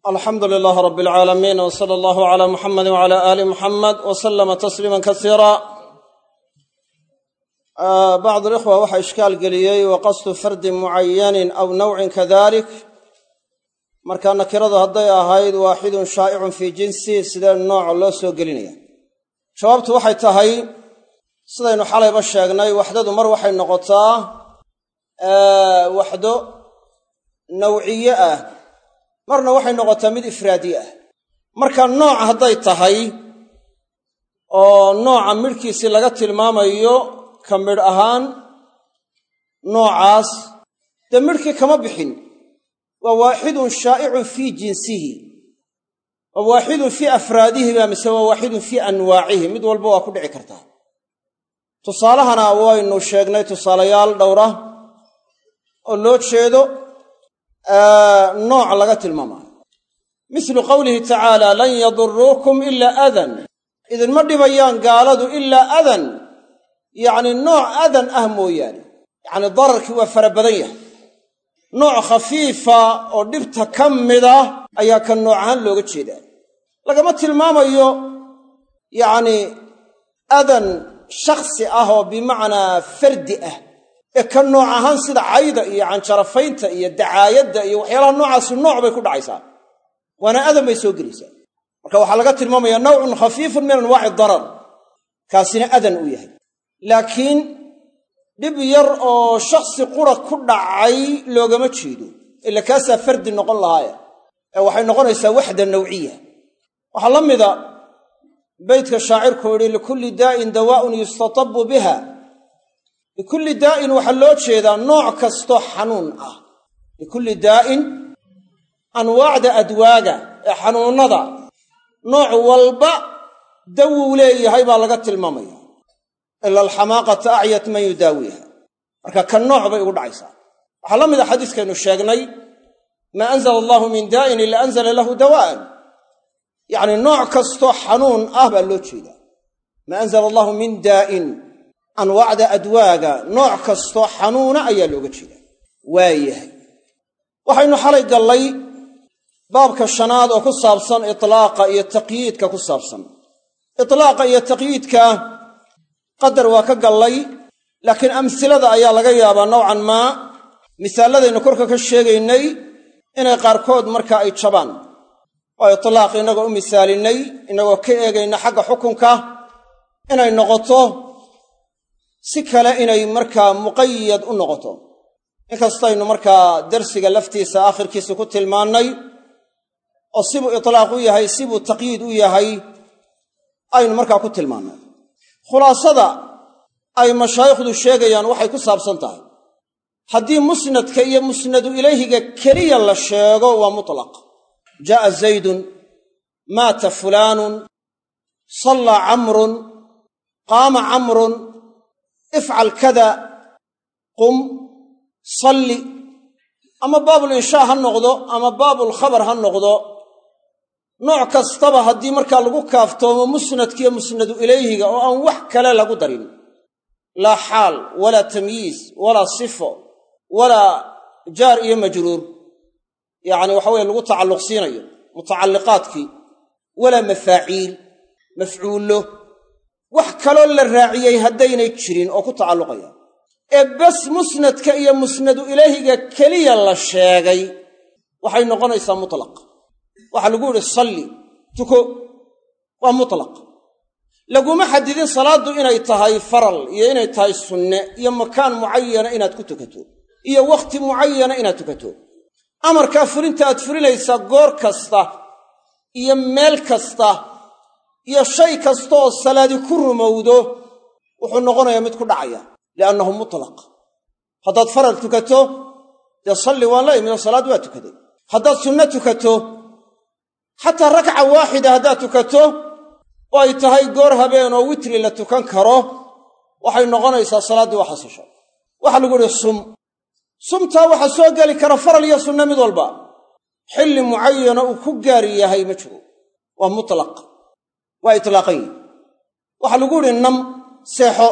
الحمد لله رب العالمين وصلى الله على محمد وعلى آل محمد وسلم تسليما كثيرا. بعض الإخوة وحى إشكال قليي وقصد فرد معين أو نوع كذلك marka nakirada haday ahayd waahidun shaa'icun fi jinsi sida nooc loo soo gelinaya jawaabtu waxay tahay sidaynu xalayba sheegnay waxdadu mar waxay noqotaa waxdo nawciye ah marna waxay noqotaa mid ifraadi ah marka nooc haday tahay oo nooca midkiisi laga tilmaamayo kamid ahaan noocaas de midkii kama bixin وواحد شائع في جنسه وواحد في أفراده بمثل وواحد في أنواعه مد walba waa ku dhici kartaa tusaalahana waynu sheegnay tusaalayaal dhowra oo loo jeedo nooc laga tilmaamayo مثل قوله تعالى لن يضركم إلا أذى إذن ma dhibayaan gaaladu illa أذى يعني nooc أذى mooyaane يعني dararkii waa fara badan yahay nooc khafiifa oo dhibta ka mid ah ayaa ka noocan looga jeedaa lagama tilmaamayo yaani adan shakhsi ah oo bimacnaa fardi ah ee ka nooc ahaan sida cayda iyo canjarafaynta iyo dacaayadda iyo waxyaalaha noocaasi nooc bay ku dhacaysaa waana adan bay soo gelaysaa marka waxaa laga tilmaamayaa nawcun khafiifun min anwaaci darar kaasina adan u yahay laakiin dhib yar oo shakhsi qura ku dhacay loogama jeedo ila kaasa fardi noqon lahaaya ee waxay noqonaysaa waxda nawciya waxa lamida beedka shaacirku yiri likulli daa'in dawaa'un yustatabbu biha likulli daa'in waxa loo jeedaa nooc kasto xanuun ah likulli daa'in anwaacda adwaaga ee xanuunada nooc walba dawu leeyahay baa laga tilmaamaya ila alxamaaqata acyat man yudaawiha marka kan nooc bay ugu dhacaysaa waxaa la mid a xadiiskaynu sheegnay maa anzala allahu min daa'in ila anzala lahu dawaa'an yacni nooc kastoo xanuun ah baa loo jeedaa maa anzala allahu min daa'in anwaacda adwaaga nooc kastoo xanuuna ayaa looga jeedaa waayahay waxaynu xalay gallay baabka shanaad oo ku saabsan itlaaqa iyo taqyiidka ku saabsan itlaaqa iyo taqyiidka qadar waa ka gallay laakiin amsilada ayaa laga yaabaa nowcan maa misaaladaynu korka ka sheegaynay inay qaarkood marka ay jabaan oo itlaaq inagoo u misaalinay inagoo ka eegayna xagga xukunka inay noqoto si kale inay markaa muqayad u noqoto inkastaynu markaa darsiga laftiisa aakhirkiisa ku tilmaannay oo sibuu itlaaq u yahay sibuu taqyiid u yahay aynu markaa ku tilmaannay khulaasada ay mashaayikhdu sheegayaan waxay ku saabsan tahay haddii musnadka iyo musnadu ilayhiga keliya la sheego waa mutlaq jaa'a zaydun maata fulaanun sallaa camrun qaama camrun ifcal kada qum salli ama baabulinshaa ha noqdo ama baabulkhabar ha noqdo nooc kastaba haddii markaa lagu kaaftoomo musnadkiiyo musnadu ilayhiga oo aan wax kale lagu darin laa xaal walaa tamyiis walaa sifo walaa jaar iyo majruur yacni waxa weye lagu tacalluqsiinayo mutacalliqaadkii walaa mafaaciil mafcuullo wax kaloo la raaciyey haddaynay jirin oo ku tacalluqaya ee bas musnadka iyo musnadu ilayhiga keliya la sheegay waxay noqonaysaa mutlaq waxaa lagu yidhi salli tuko waa mutlaq laguma xadidin salaaddu inay tahay faral iyo inay tahay sunne iyo makaan mucayana inaad ku tukato iyo wakhti mucayana inaad tukato amarkaa fulinta aad fulinaysaa goor kasta iyo meel kasta iyo shay kasta oo salaadi ku rumowdo wuxuu noqonayaa mid ku dhacaya li'annahu mutlaq haddaad faral tukato dee salli waan la imid oo salaad waa tukaday haddaad sunne tukato xataa rakca waaxida haddaad tukato oo ay tahay goor habeen oo witri la tukan karo waxay noqonaysaa salaaddii waa xasisho waxaa lagu yidhi sumtaa waxaa soo geli kara faral iyo sunne mid walba xilli mucayana uu ku gaar yahay ma jiro waa mutlaq waa itlaaqan yihi waxaa lagu yidhi nam seexo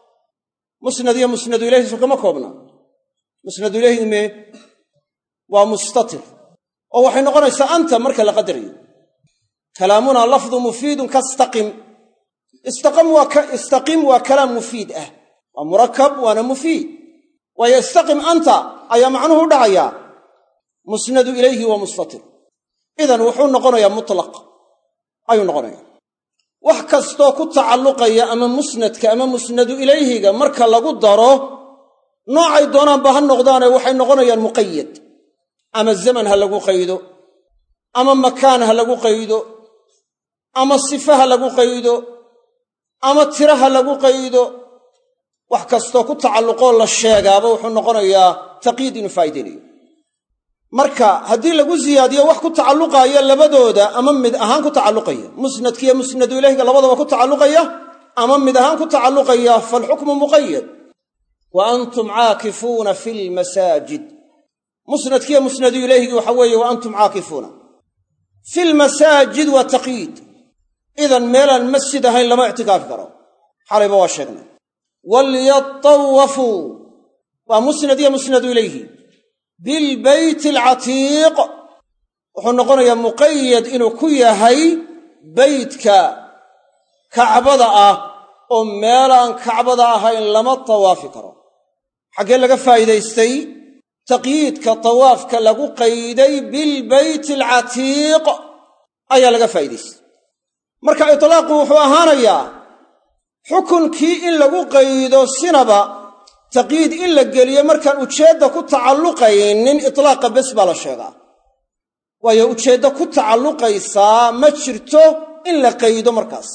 musnad iyo musnadu ilayhiisu kama koobna musnadu ilayhi waa mustatir oo waxay noqonaysaa anta marka la qadarayo. kalaamuna lafdu mufiidun kastaqim. istaqim waa kalaam mufiid ah, waa murakab waana mufiid. waayo istaqim anta ayaa macnuhu u dhacayaa musnadu ilayhi wa mustatir. idan wuxuu noqonayaa mutlaq ayuu noqonayaa. wax kastoo ku tacalluqaya ama musnadka ama musnadu ilayhiga marka lagu daro noocay doonaanba ha noqdaane waxay noqonayaan muqayad. ama zaman ha lagu qaydo, ama makaan ha lagu qaydo, ama sifa ha lagu qaydo, ama tira ha lagu qaydo. wax kastoo ku tacalluqoo la sheegaaba wuxuu noqonayaa taqyiid inuu faa'iidaynayo. marka haddii lagu siyaadiyo wax ku tacalluqaya labadooda ama mid ahaan ku tacalluqaya, musnadkiiyo musnadu ilayhiga labadaba ku tacalluqaya ama mid ahaan ku tacalluqaya, falxukmu muqayad. wa antum caakifuuna fi lmasaajid. musnadkiiyo musnadu ilayhigi waxa weeye wa antum caakifuuna fi lmasaajid waa taqyiid. idan meelaan masjid ahayn lama ictikaafi karo, xalayba waa sheegnay. walyatawafuu waa musnad iyo musnadu ilayhi bilbeyti alcatiiq. wuxuu noqonayaa muqayad inuu ku yahay beytka kacbada ah, oo meelaan kacbada ahayn lama tawaafi karo. xaggee laga faa'iidaystay taqyiidka tawaafka lagu qayday bilbeyti alcatiiq ayaa laga faa'iidaystay. marka itlaaqu wuxuu ahaanayaa xukunkii in lagu qaydo sinaba taqyiid in la geliyo markaan ujeedda ku tacalluqaynin itlaaqa bes baa la sheegaa. waayo ujeeddo ku tacalluqaysaa ma jirto in la qaydo markaas.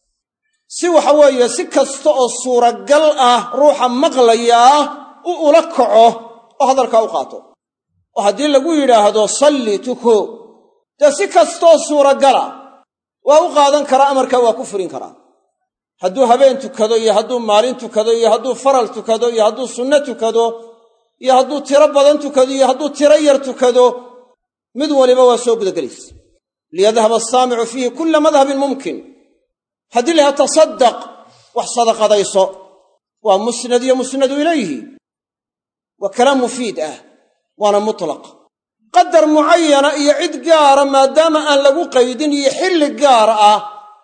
si waxa weeye si kasta oo suuragal ah ruuxa maqlayaa u ula kaco oo hadalkaa u qaato. oo haddii lagu yidhaahdo salli tuko, dee si kastaoo suuragala waa u qaadan karaa, amarkaa waa ku furin karaa. hadduu habeen tukado iyo hadduu maalin tukado iyo hadduu faral tukado iyo hadduu sunno tukado iyo hadduu tiro badan tukado iyo hadduu tiro yar tukado, mid waliba waa soo gudagelaysa. liyadhaba asaamicu fiihi kulla madhabin mumkin. haddii laha tasaddaq, wax sadaqadayso, waa musnad iyo musnadu ilayhi, waa kalaam mufiid ah, waana mutlaq. qadar mucayana iyo cid gaara maadaama aan lagu qaydin, iyo xilli gaar ah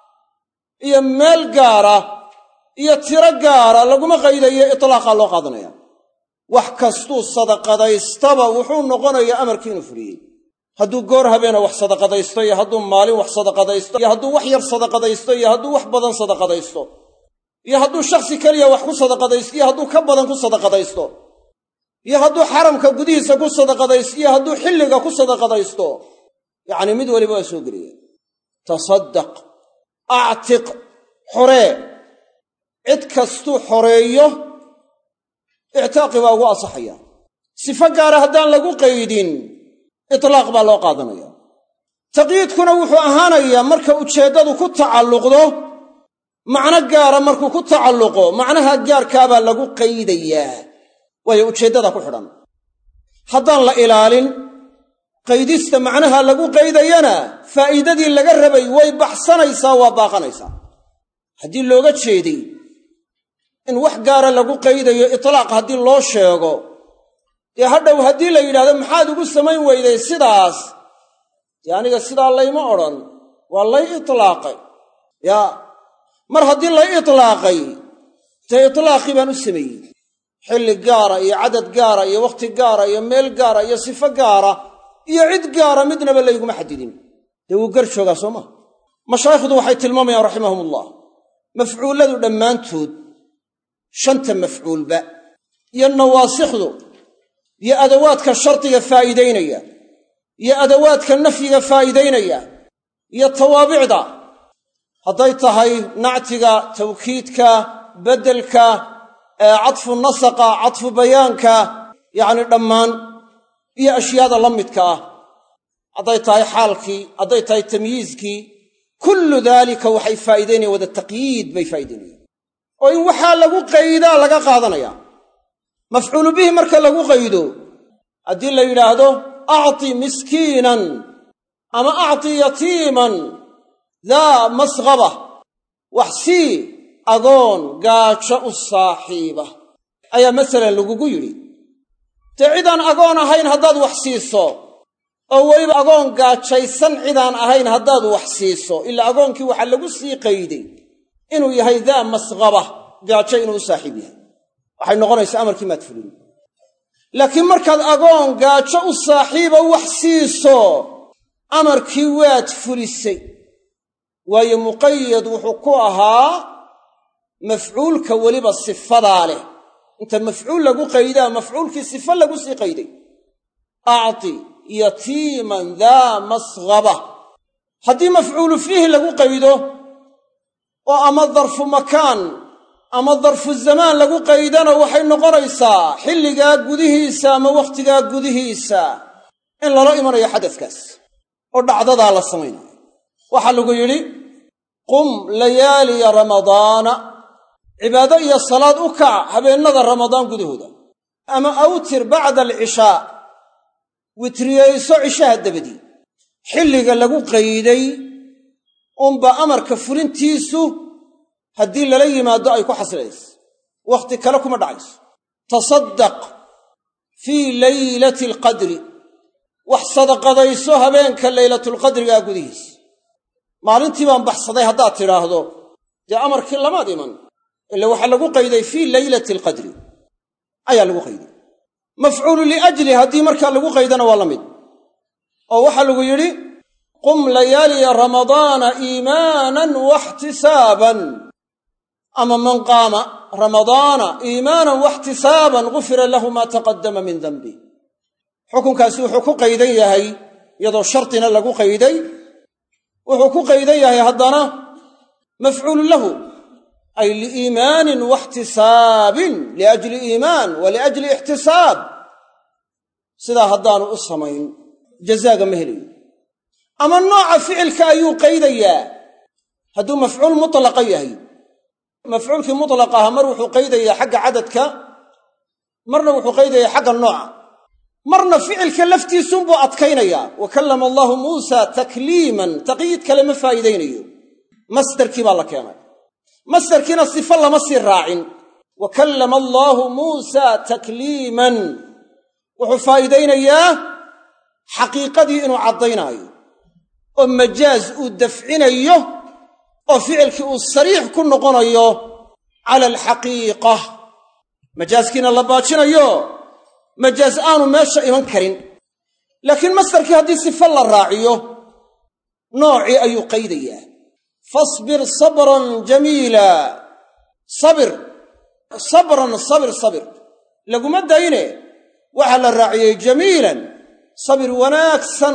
iyo meel gaara iyo tiro gaara laguma qaydayo, itlaaqa loo qaadanaya. wax kastuu sadaqadaystaba wuxuu noqonayaa amarkii inuu fuliyey. hadduu goor habeena wax sadaqadaysto iyo hadduu maalin wax sadaqadaysto iyo hadduu wax yar sadaqadaysto iyo hadduu wax badan sadaqadaysto iyo hadduu shakhsi keliya wax ku sadaqadaysto iyo hadduu ka badan ku sadaqadaysto iyo hadduu xaramka gudihiisa ku sadaqadaysto iyo hadduu xilliga ku sadaqadaysto, yacni mid waliba waa soo gelaya. tasaddaq, actiq, xoree. cid kastuu xoreeyo ictaaqi baa ugu asaxaya. sifo gaara haddaan lagu qaydin itlaaq baa loo qaadanaya. taqyiidkuna wuxuu ahaanayaa marka ujeeddadu ku tacalluqdo macno gaara. markuu ku tacalluqo macnaha gaarkaabaa lagu qaydayaa, waayo ujeeddada ku xidhan. haddaan la ilaalin qaydista macnaha lagu qaydayana faa'iidadii laga rabay way baxsanaysaa, waa baaqanaysaa. haddii looga jeeday in wax gaara lagu qaydayo itlaaq haddii loo sheego, dee hadhow haddii la yidhahdo maxaad ugu samayn weyday sidaas, dee aniga sidaa layma odhan, waa lay itlaaqay. yaa mar haddii lay itlaaqay, dee itlaaqii baan u sameeyey. xilli gaara iyo cadad gaara iyo wakhti gaara iyo meel gaara iyo sifo gaara iyo cid gaara midnaba layguma xadidin. dee wuu gar joogaa soo maa. mashaayikhdu waxay tilmaamayaan raximahumullah, mafcuulladu dhammaantood, shanta mafcuulba iyo nawaasikhdu iyo adawaadka shardiga faa'iidaynaya iyo adawaadka nafyiga faa'iidaynaya iyo tawaabicda, hadday tahay nactiga, tawkiidka, beddelka, cadfu nasaqa, cadfu bayaanka, yacni dhammaan iyo ashyaada la midka ah, hadday tahay xaalkii, hadday tahay tamyiizkii, kullu daalika waxay faa'iidaynayaan wada taqyiid bay faa'iidaynayaan. oo in waxaa lagu qaydaa laga qaadanaya. mafcuulu bihi marka lagu qaydo, haddii la yidhaahdo acti miskiinan ama acti yatiiman daa masqaba, wax sii agoon gaajo u saaxiiba, ayaa masalan lagugu yidhi. dee cidaan agoon ahayn haddaad wax siiso, oo weliba agoon gaajaysan cidaan ahayn haddaad wax siiso ilaa agoonkii waxaa lagu sii qayday inuu yahay daa masqaba gaajo inuu u saaxiib yahay waxay noqonaysaa amarkii maad fulin laakiin markaad agoon gaajo u saaxiiba wax siiso amarkii waad fulisay waayo muqayad wuxuu ku ahaa mafcuulka weliba sifadaa leh inta mafcuul lagu qaydaa mafcuulkii sifa lagu sii qayday acti yatiiman daa masqaba haddii mafcuulu fiihi lagu qaydo oo ama darfu makaan ama darfu zamaan lagu qaydana waxay noqonaysaa xilligaa gudihiisa ama wakhtigaa gudihiisa in lala imanayo xadadkaas oo dhacdadaa la samaynayo waxaa lagu yidhi qum layaaliya ramadaana cibaado iyo salaad u kac habeennada ramadaan gudahooda ama awtir bacda alcishaa witriyayso cishaha dabadii xilliga lagu qayday unba amarka fulintiisu haddii lala yimaado ay ku xasilayso wakhti kale kuma dhacayso tasaddaq fii laylati alqadri wax sadaqadayso habeenka laylatulqadrigaa gudihiisa maalintii baan baxsaday haddaad tidhaahdo dee amarkii lamaad iman ila waxaa lagu qayday fii laylati alqadri ayaa lagu qayday mafcuulu liajli haddii markaa lagu qaydana waa la mid oo waxaa lagu yidhi qum layaaliya ramadaana iimaanan waxtisaaban ama man qaama ramadaana iimaanan waxtisaaban gufira lahu maa taqaddama min danbi xukunkaasi wuxuu ku qaydan yahay iyadoo shardina lagu qayday wuxuu ku qaydan yahay haddana mafcuulu lahu ay liiimaanin waxtisaabin liajli iimaan wa liajli ixtisaab sidaa haddaanu u samayn jazaaga ma helayo ama nooca ficilka ayuu qaydayaa hadduu mafcuul mutlaqa yahay mafcuulkii mutlaq aha mar wuxuu qaydayaa xagga cadadka marna wuxuu qaydayaa xagga nooca marna ficilka laftiisunbuu adkaynayaa wa kallama allaahu muusaa takliiman taqyiid kale ma faa'iidaynayo masdarkii baa la keenay masdarkiina sifo lama sii raacin wa kallama allaahu muusaa takliiman wuxuu faa'iidaynayaa xaqiiqadii inuu caddaynaayo oo majaaz uu dafcinayo oo ficilkii uu sariix ku noqonayo cala alxaqiiqa majaaskiina la baajinayo majaaz aanu meesha iman karin laakiin masdarkii haddii sifo la raaciyo noocii ayuu qaydayaa fasbir sabran jamiila sabir laguma dayne waxaa la raaciyey jamiilan sabir wanaagsan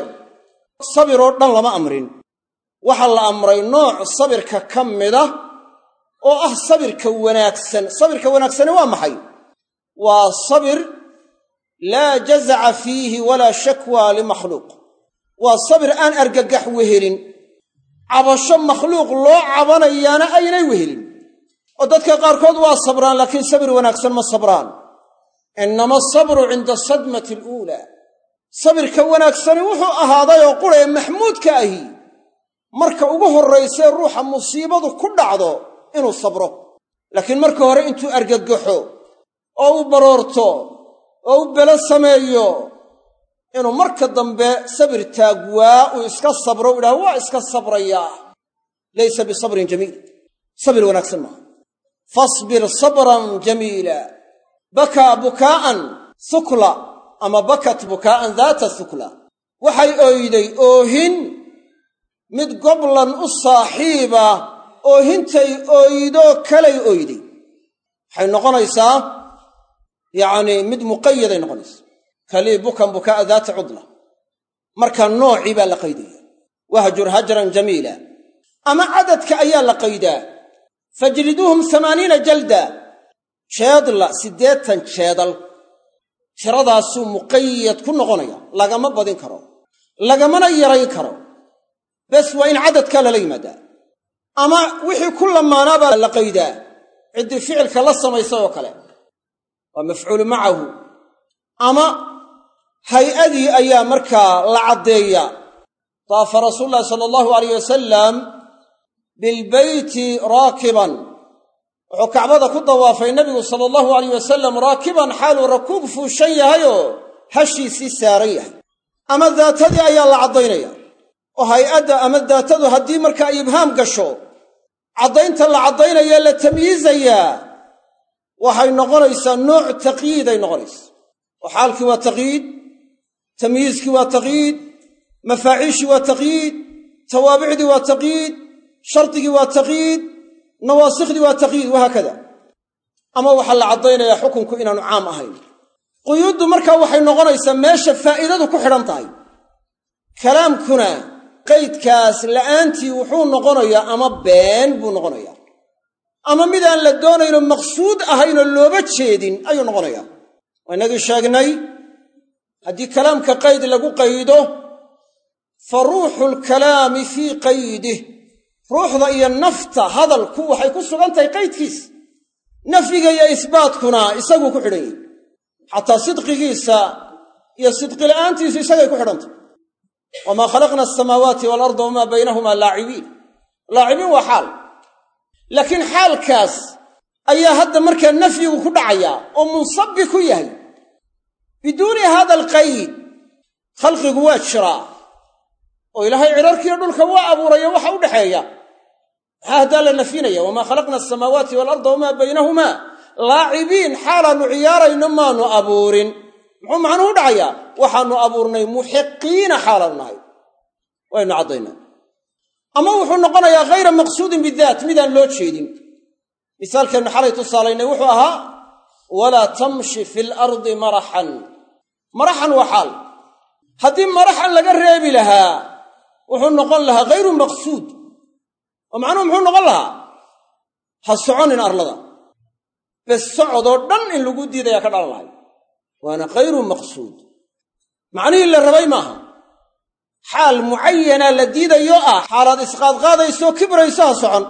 sabir oo dhan lama amrin waxaa la amray nooc sabirka ka mida oo ah sabirka wanaagsan sabirka wanaagsani waa maxay waa sabir laa jazaca fiihi walaa shakwa limakhluuq waa sabir aan argagax wehelin cabasho makhluuq loo cabanayaana aynay wehelin oo dadka qaarkood waa sabraan laakiin sabir wanaagsan ma sabraan innama asabru cinda asadmati aluulaa sabirka wanaagsani wuxuu ahaaday oo qura ee maxmuudka ahi marka ugu horraysee ruuxa musiibadu ku dhacdo inuu sabro laakiin marka hore intuu argagaxo oo u baroorto oo u belo sameeyo inuu marka dambe sabir taagwaa uu iska sabro u yidhaha waa iska sabrayaa laysa bisabrin jamiil sabir wanaagsan maaha fasbir sabran jamiila bakaa bukaa'an hukla ama bakat bukaa'an daata hukla waxay ooyday oohin mid goblan u saaxiiba oohintay ooydo kalay ooyday waxay noqonaysaa yacnii mid muqayaday noqonaysaa kalii bukan bukaa'a daata cudla markaa noocii baa la qaydaya wahjur hajran jamiila ama cadadka ayaa la qaydaa fajliduuhum 80 jalda jeedla 80 jeedal tiradaasuu muqayad ku noqonaya lagama badin karo lagamana yarayn karo bes waa in cadadkaa lala yimaadaa ama wixii ku lamaanaabaa la qaydaa ciddii ficilka la samaysay oo kale waa mafcuulu macahu ama hay-adii ayaa markaa la caddeeya taafa rasuulu llahi sala allahu alayh wasalam bilbeyti raakiban wuxuu kacbada ku dawaafay nebigu sala allahu alayh wasalam raakiban xaaluu rakuub fuushan yahayoo hashiisii saaran yahay ama daatadii ayaa la caddaynaya oo hay'adda ama daatadu haddii marka ay ibhaam gasho caddaynta la caddaynaya la tamyiizayaa waxay noqonaysaa nooc taqyiiday noqonaysa oo xaalkii waa taqyiid, tamyiizkii waa taqyiid, mafaaciishii waa taqyiid, tawaabicdii waa taqyiid, shardigii waa taqyiid, nawaasikhdii waa taqyiid, wahaakada. ama waxaa la caddaynayaa xukunku inaanu caam ahayn. quyuuddu markaa waxay noqonaysaa meesha faa'iidadu ku xidhan tahay. kalaamkuna qaydkaas la'aantii wuxuu noqonayaa ama been buu noqonayaa ama midaan la doonayno maqsuud ahaynoo looba jeedin ayuu noqonayaa. waa inagii sheegnay haddii kalaamka qayd lagu qaydo fa ruuxu lkalaami fii qaydih, ruuxda iyo nafta hadalku waxay ku sugan tahay qaydkiis, nafyiga iyo isbaatkuna isaguu ku xidhan yahy. xataa sidqigiisa iyo sidqila'aantiisu isagay ku xidhantay. wamaa khalaqna asamaawaati waalarda wamaa baynahumaa laacibiin. laacibiin waa xaal, laakiin xaalkaas ayaa hadda markaa nafyigu ku dhacayaa oo munsabbi ku yahay. biduuni hada alqayd khalqigu waa jiraa oo ilaahay cirarkiiyo dhulka waa abuuraya waxa u dhaxeeya. maxaa haddaa la nafyinaya? wamaa khalaqna asamaawaati waalarda wamaa baynahumaa laacibiin, xaalaannu ciyaarayno maanu abuurin. muxuu macnuhu u dhacayaa? waxaannu abuurnay muxiqiina xaalaanu nahay, waynu caddaynaa. ama wuxuu noqonayaa hayra maqsuudin bidaat, midaan loo jeedin. misaalkeennu xalay tusaalaynay wuxuu ahaa walaa tamshi fi lardi maraxan. maraxan waa xaal. haddii maraxan laga reebi lahaa wuxuu noqon lahaa hayru maqsuud, oo macnuhu muxuu noqon lahaa? ha soconin arlada. bes socodoo dhan in lagu diidayaa ka dhalan lahay, waana hayru maqsuud. macnihii la rabay maaha. xaal mucayanaa la diidayo ah xaalaad isqaadqaadaysoo kibrayso ha socon,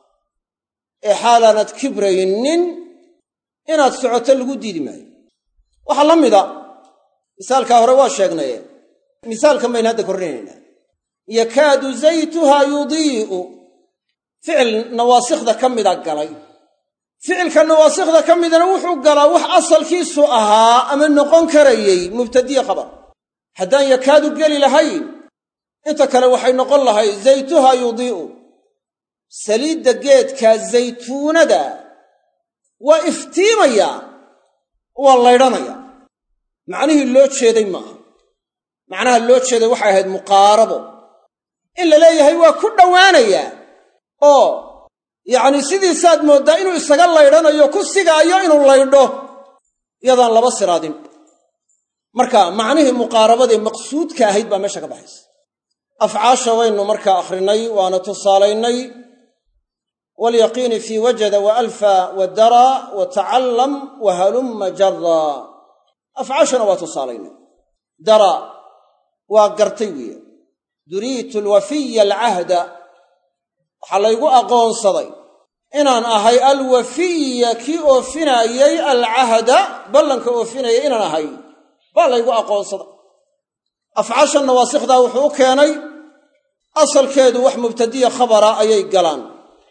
ee xaalaanad kibraynin inaad socoto lagu diidi maayo. waxaa la mida misaalkaa hore waa sheegnaye, misaalkan baynu hadda korrinaynaa. yakaadu zaytuhaa yudii'u, ficil nawaasikda ka mida galay. ficilka nawaasikda ka midana wuxuu galaa wax asalkiisu ahaa ama noqon karayey mubtadiye khabar. haddaan yakaadu geli lahayn inta kale waxay noqon lahay zaytuhaa yudii'u. saliidda geedkaa zaytuunada waa iftiimayaa, waa laydhanaya. macnihii loo jeeday maaha. macnaha loo jeeday waxay ahayd muqaarabo, in la leeyahay waa ku dhowaanayaa oo yacnii sidiisaad mooddaa inuu isaga laydhanayo ku sigaayo inuu laydho yadaan laba siraadin. marka macnihii muqaarabadee maqsuudka ahayd baa meesha ka baxaysa. afcaasha waynu markaa akhrinay waana tusaalaynay. waalyaqiini fii wajada wa alfa wa dara wa tacallam wa halumma jarra. afcaashana waa tusaalaynay. dara waa gartay weeye. duriitu alwafiya alcahda, waxaa laygu aqoonsaday inaan ahay alwafiya kii oofinaayey alcahda, ballanka oofinayay inaan ahay baa laygu aqoonsaday. afcaasha nawaasikdaa wuxuu u keenay asalkeedu wax mubtadiya khabara ayay galaan.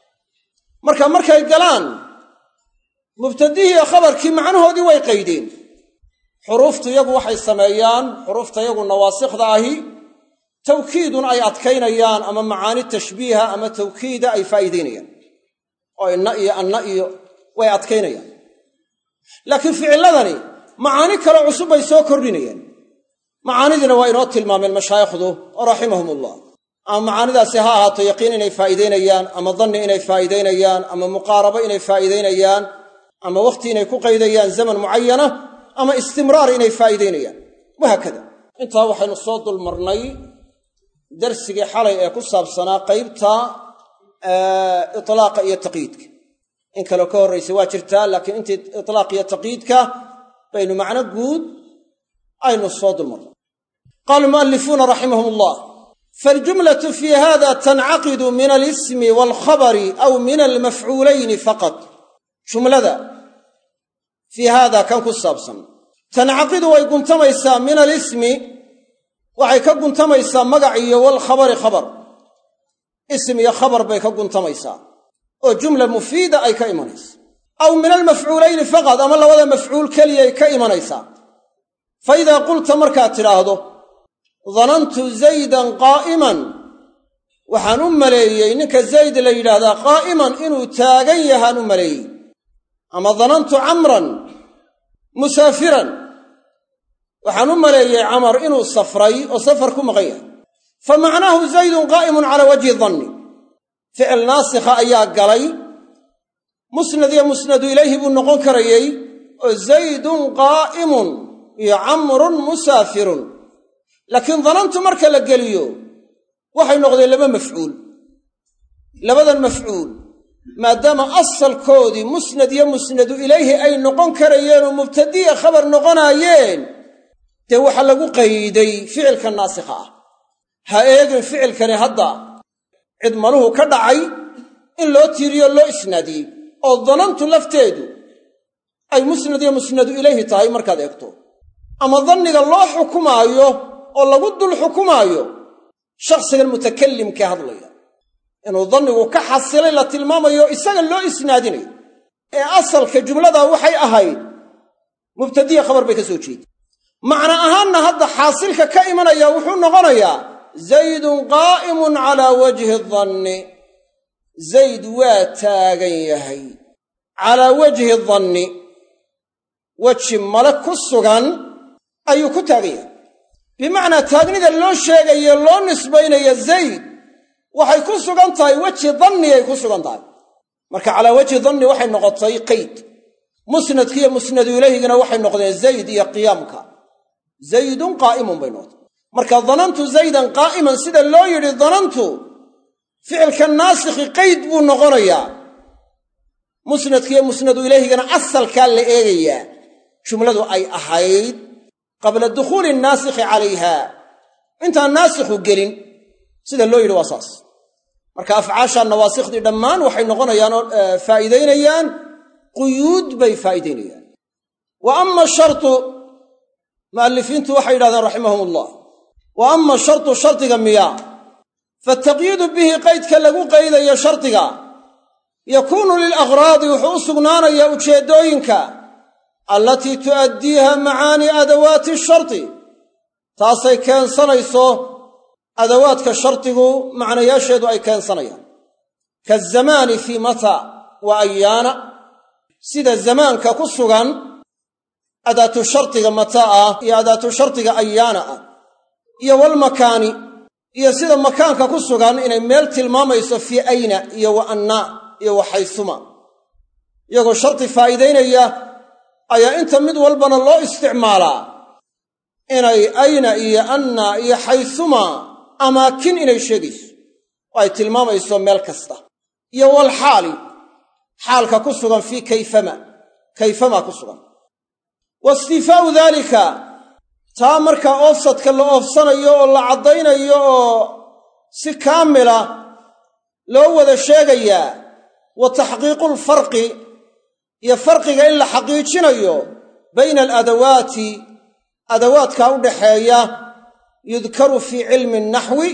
markay galaan mubtadihii khabarkii macnahoodii way qaydeen. xuruuftu iyagu waxay sameeyaan, xuruufta iyagu nawaasikda ahi tawkiidun ay adkaynayaan ama macaani tashbiiha ama tawkiida ay faa'iidaynayaan, oo inna iyo anna iyo way adkaynayaan. laakiin ficilladani macaani kale cusub bay soo kordhinayaan. macaanidiina waa inoo tilmaameen mashaayikhdu raximahumullah. ama macaanidaasi ha ahaato yaqiin inay faa'iidaynayaan, ama danni inay faa'iidaynayaan, ama muqaarabo inay faa'iidaynayaan, ama wakhti inay ku qaydayaan zaman mucayana, ama istimraar inay faa'iidaynayaan, wahaakada. intaa waxaynu soo dulmarnay darsigii xalay ee ku saabsanaa qaybta itlaaqa iyo taqyiidka. in kaleo ka horraysay waa jirtaa, laakiin intii itlaaq iyo taqyiidka baynu macno guud aynu soo dulmarnay. qaala almu'alifuuna raximahum ullah faljumlatu fii hada tancaqidu min alismi waalkhabari aw min almafcuulayni faqad. jumlada fii haada kan ku saabsan tancaqidu way guntamaysaa min alismi, waxay ka guntamaysaa magac iyo walkhabari khabar. ism iyo khabar bay ka guntamaysaa oo jumla mufiida ay ka imanaysa. aw min almafcuulayni faqad, ama labada mafcuul keliyay ka imanaysaa. fa idaa qulta markaad tidhaahdo danantu zaydan qaa'iman waxaan u maleeyey ninka zayd la yidhaahdaa qaa'iman inuu taagan yahaan u maleeyey ama danantu camran musaafiran waxaan u maleeyey camar inuu safray oo safar ku maqan yahay fa macnaahu zaydun qaa'imun calaa wajhi danni ficil naasikha ayaa galay musnad iyo musnadu ilayhi buu noqon karayey oo zaydun qaa'imun iyo camrun musaafirun laakiin danantu marka la geliyo waxay noqdeen laba mafcuul labadan mafcuul maadaama asalkoodii musnad iyo musnadu ilayhi ay noqon karayeen oo mubtadiya khabar noqonaayeen dee waxa lagu qayday ficilka naasikha ah ha eegin ficilkani hadda cidmaluhu ka dhacay in loo tiiriyo loo isnaadiyey oo danantu lafteedu ay musnad iyo musnadu ilayhi tahay markaad eegto ama danniga loo xukumaayo oo lagu dul xukumaayo shakhsigan mutakallimkee hadlaya inuu dannigu ka xasilay la tilmaamayo isaga loo isnaadinayo ee asalka jumladaa waxay ahayd mubtadiya khabar bay ka soo jeeday macna ahaanna hadda xaasilka ka imanaya wuxuu noqonayaa zaydun qaa'imun calaa wajhi danni zayd waa taagan yahay calaa wajhi danni weji male ku sugan ayuu ku taagan yahay bimacnaa taagnida loo sheegayo loo nisbaynayo zayd waxay ku sugan tahay weji danniyay ku sugan tahay marka calaa wajhi danni waxay noqotay qayd musnadkiiyo musnadu ilayhigana waxay noqdeen zayd iyo qiyaamka zaydun qaa'imun bay noqotay marka danantu zaydan qaa'iman sida loo yidhi danantu ficilka naasikhi qayd buu noqonayaa musnadkiiyo musnadu ilayhigana asalkaa la eegayaa jumladu ay ahayd qabla dukhuuli naasikhi calayha intaan naasikhu gelin sida loo yidhi waa saas marka afcaasha nawaasikhdii dhammaan waxay noqonayaan oo faa'iidaynayaan quyuud bay faa'iidaynayaan wa ama shartu mu'allifiintu waxay yidhahdeen raximahum ullah wa ama shartu shardiga miyaa faataqyiidu bihi qaydka lagu qaydayo shardiga yakuunu lilaghraadi wuxuu u sugnaanayaa ujeeddooyinka allatii tu'addiiha macaani adawaati sharti taasay keensanayso adawaadka shardigu macnayaasheedu ay keensanayaan kaazamaani fii mata wa ayaana sida zamaanka ku sugan adaatu shardiga mataa ah iyo adaatu shardiga ayaana ah iyo walmakaani iyo sida makaanka ku sugan inay meel tilmaamayso fii ayna iyo wa annaa iyo wa xaysuma iyagoo shardi faa'iidaynaya ayaa inta mid walbana loo isticmaalaa inay ayna iyo anna iyo xaysuma amaakin inay sheegayso oo ay tilmaamayso meel kasta iyo walxaali xaalka ku sugan fii kayfama ku sugan waistiifaa'u daalika taa markaa oofsadka la oofsanayo oo la caddaynayo oo si kaamila loo wada sheegayaa wa taxqiiqulfarqi iyo farqiga in la xaqiijinayo bayna aladawaati adawaadkaa u dhaxeeya yudkaru fii cilmi naxwi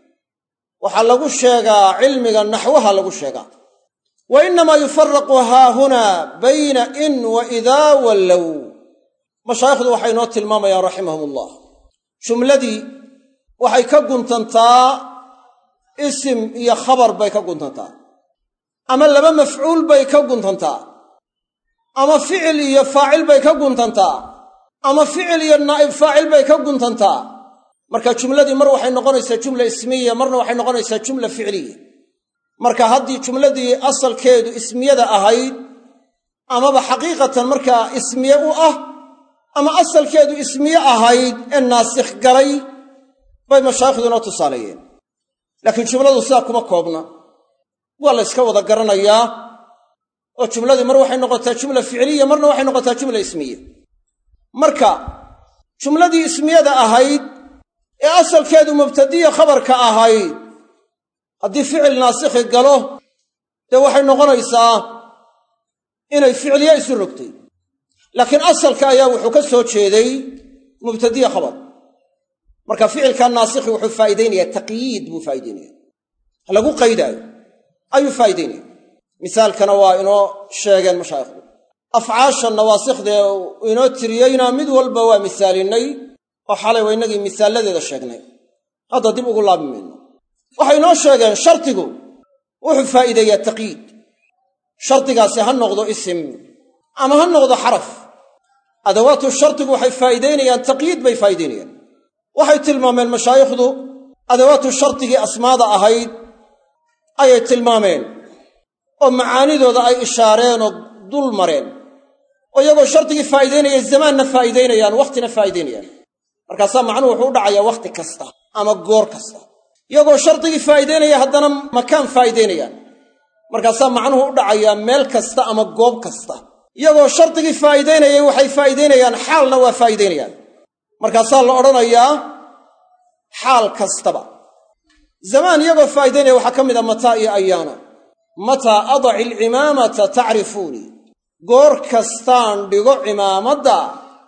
waxaa lagu sheegaa cilmiga naxwaha lagu sheegaa wa innamaa yufaraqu haahunaa bayna in wa idaa wallow mashaayikhdu waxay noo tilmaamayaan raximahumullah jumladii waxay ka guntantaa isim iyo khabar bay ka guntantaa ama laba mafcuul bay ka guntantaa ama ficil iyo faacil bay ka guntantaa ama ficil iyo naa'ib faacil bay ka guntantaa marka jumladii mar waxay noqonaysaa jumla ismiya marna waxay noqonaysaa jumla ficliya marka haddii jumladii asalkeedu ismiyada ahayd amaba xaqiiqatan markaa ismiye u ah ama asalkeedu ismiye ahayd ee naasikh galay bay mashaayikhdu inoo tusaaleeyeen laakiin jumladu sidaa kuma koobna waa la yska wada garanayaa oo jumladii mar waxay noqotaa jumla ficliya marna waxay noqotaa jumla ismiya marka jumladii ismiyada ahayd ee asalkeedu mubtadiya khabarka ahayd haddii ficil naasikhi galo dee waxay noqonaysaa inay ficliye isu rogtay laakiin asalka ayaa wuxuu ka soo jeeday mubtadiya khabar marka ficilka naasikhi wuxuu faa'iidaynayaa taqyiid buu faa'iidaynaya lagu qaydaayo ayuu faa'iidaynaya misaalkana waa inoo sheegeen mashaayikhdu afcaasha nawaasikhdee inoo tiriyeyna mid walba waa misaalinay oo xalay waynagii misaaladeeda sheegnay hadda dib ugu laabi mayno waxay noo sheegeen shardigu wuxuu faa'iideeyaa taqyiid shardigaasi ha noqdo isim ama ha noqdo xaraf adawaatu shardigu waxay faa'iidaynayaan taqyiid bay faa'iidaynayaan waxay tilmaameen mashaayikhdu adawaatu shardigii asmaada ahayd ayay tilmaameen oo macaanidooda ay ishaareen oo dul mareen oo iyagoo shardigii faa'iidaynaya zamaanna faa'iidaynayaan wakhtina faa'iidaynayaan markaasaa macnuhu wuxuu u dhacayaa wakhti kasta ama goor kasta iyagoo shardigii faa'iidaynaya haddana makaan faa'iidaynayaan markaasaa macnuhu u dhacayaa meel kasta ama goob kasta iyagoo shardigii faa'iidaynayay waxay faa'iidaynayaan xaalna waa faa'iidaynayaan markaasaa la odhanayaa xaal kastaba zamaan iyagoo faa'iidaynaya waxaa ka mid a mataa iyo ayaana mataa adaci alcimaamata tacrifuunii goor kastaan dhigo cimaamadda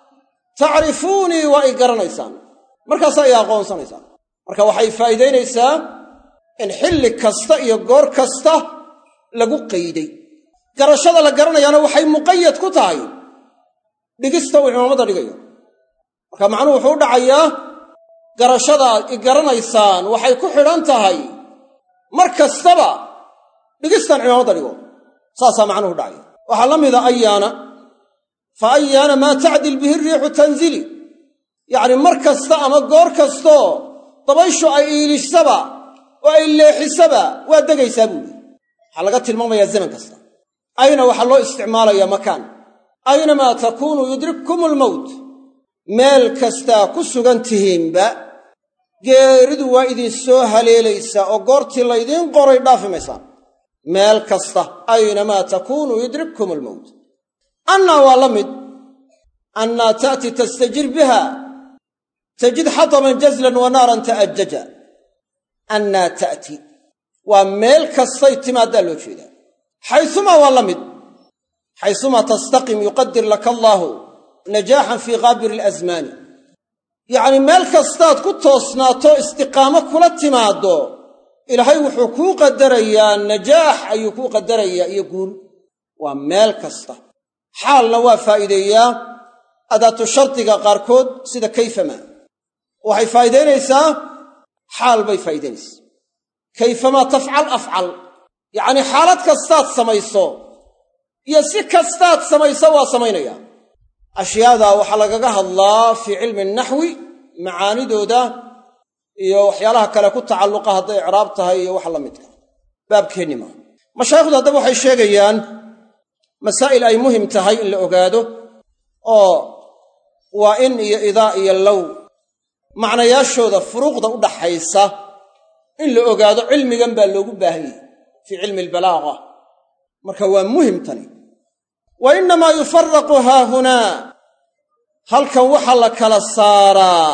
tacrifuunii waa i garanaysaan markaasaa i aqoonsanaysaan marka waxay faa'iidaynaysaa in xilli kasta iyo goor kasta lagu qayday garashada la garanayaana waxay muqayad ku tahay dhigista uu cimaamadda dhigayo marka macnuhu wuxuu u dhacayaa garashadaad i garanaysaan waxay ku xidhan tahay mar kastaba dhigistaan cimaamadda dhigo saasaa macnuhu dhacaya waxaa la mida ayaana fa ayaana maa tacdil bihi riixu tanzili yacni mar kasta ama goor kastoo dabayshu ay iilisaba oo ay leexisaba waa degaysaa buuli waxaa laga tilmaamayaa zaman kasta ayna waxaa loo isticmaalayaa makaan aynamaa takuunu yudrikkum almowt meel kastaa ku sugan tihiinba geeridu waa idin soo haleelaysaa oo goortii laydiin qoray dhaafi maysaan meel kasta aynamaa takuunu yudrikkum almowt annaa waa la mid annaa ta'ti tastajir biha tajid xataman jazlan wa naaran ta'ajaja annaa ta'ti waa meel kastay timaaddaa loo jeedaa xaysumaa waa la mid xaysumaa tastaqim yuqadir laka allaahu najaaxan fii qaabiri alasmaani yacnii meel kastaad ku toosnaato istiqaamo kula timaaddo ilaahay wuxuu kuu qadarayaa najaax ayuu kuu qadarayaa iyo guul waa meel kasta xaalna waa faa'iideeyaa adaatu shardiga qaarkood sida kayfamaa waxay faa'iidaynaysaa xaal bay faa'iidaynaysaa kayfamaa tafcal afcal yacnii xaalad kastaad samayso iyo si kastaad samayso waa samaynayaa ashyaadaa waxaa lagaga hadlaa fii cilmi naxwi macaanidooda iyo waxyaalaha kale ku tacalluqa hadday icraab tahay iyo waxa la midka baabkeenni maaha mashaayikhdu haddaba waxay sheegayaan masaa'il ay muhim tahay in la ogaado oo waa in iyo idaa iyo low macnayaashooda furuuqda u dhaxaysa in la ogaado cilmigan baa loogu baahan yahay fii cilmi albalaaga marka waa muhim tani wa innamaa yufaraqu haahunaa halkan waxaa la kala saaraa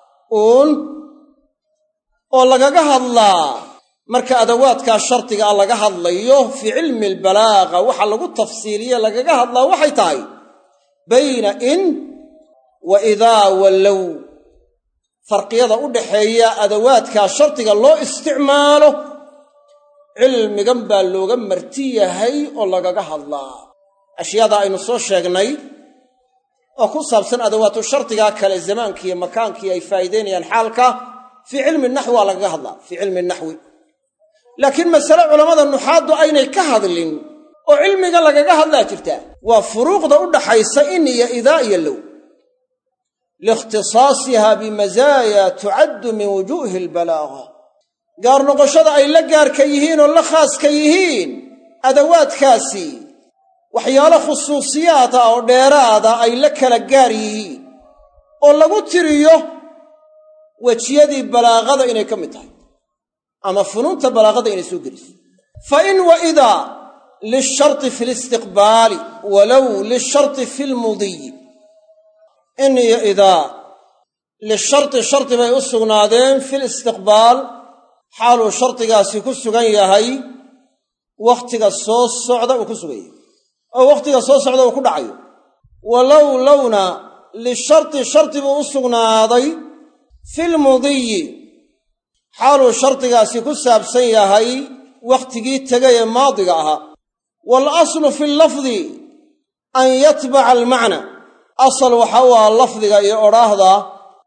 oo lagaga hadlaa marka adawaadkaa shardigaa laga hadlayo fii cilmi albalaaga waxa lagu tafsiiliye lagaga hadlaa waxay tahay bayna in wa idaa wa low farqiyada u dhaxeeya adawaadkaa shardiga loo isticmaalo cilmigan baa looga marti yahay oo lagaga hadlaa ashyaada aynu soo sheegnay oo ku saabsan adawaatu shardigaa kale zamaankii iyo makaankii ay faa'iidaynayaan xaalka fii cilmi naxwi waa lagaga hadlaa fii cilmi naxwi laakiin masale culammada nuxaaddu aynay ka hadlin oo cilmiga lagaga hadlaa jirtaa waa furuuqda u dhaxaysa in iyo idaa iyo low liikhtisaasiha bimasaaya tucaddu min wujuuhi albalaaga gaar noqoshada ay la gaarka yihiin oo la khaaska yihiin adawaadkaasi waxyaalo khusuusiyaad ah oo dheeraada ay la kala gaar yihiin oo lagu tiriyo wejiyadii balaaqada inay ka mid tahay ama funuunta balaaqada inay soo geliso fa in wa idaa lisharti fi listiqbaali walow lisharti fi lmudiyi in iyo idaa lisharti shardi bay u sugnaadeen fi listiqbaal xaaluu shardigaasi ku sugan yahay wakhtiga soo socda uu ku sugan yahay oo wakhtiga soo socda uu ku dhacayo walow lowna lisharti shardi buu u sugnaaday filmudiyi xaaluu shardigaasi ku saabsan yahay wakhtigii tegay ee maadiga ahaa waalaslu fi lafdi an yatbaca almacna asal waxa u aha lafdiga iyo odhaahda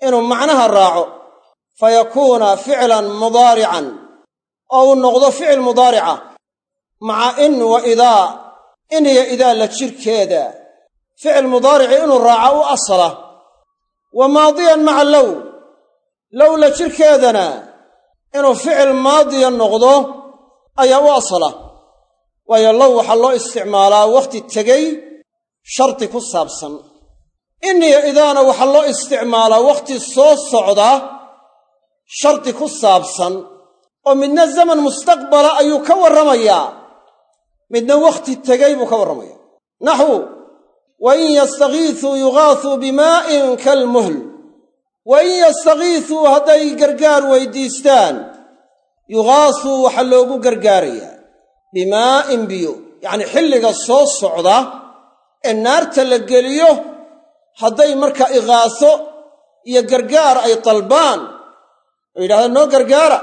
inuu macnaha raaco fayakuuna ficlan mudaarican oo uu noqdo ficil mudaarica maca in wa idaa in iyo idaa la jirkeeda ficil mudaarici inuu raaco u asala wa maadiyan maca low la jirkeedana inuu ficil maadiya noqdo ayaa u asala waayo low waxaa loo isticmaalaa wakhti tegey shardi ku saabsan in iyo idaana waxaa loo isticmaalaa wakhti soo socda shardi ku saabsan oo midna zaman mustaqbala ayuu ka warramayaa midna wakhti tegey buu ka warramaya naxwu wa in yastakiisuu yughaasuu bimaa'in kalmuhl wa in yastakiisuu hadday gargaar weydiistaan yughaasuu waxaa loogu gargaarayaa bimaa'in biyo yacnii xilliga soo socda ee naarta la geliyo hadday markaa ighaaso iyo gargaar ay dalbaan oo yidhahdaan noo gargaara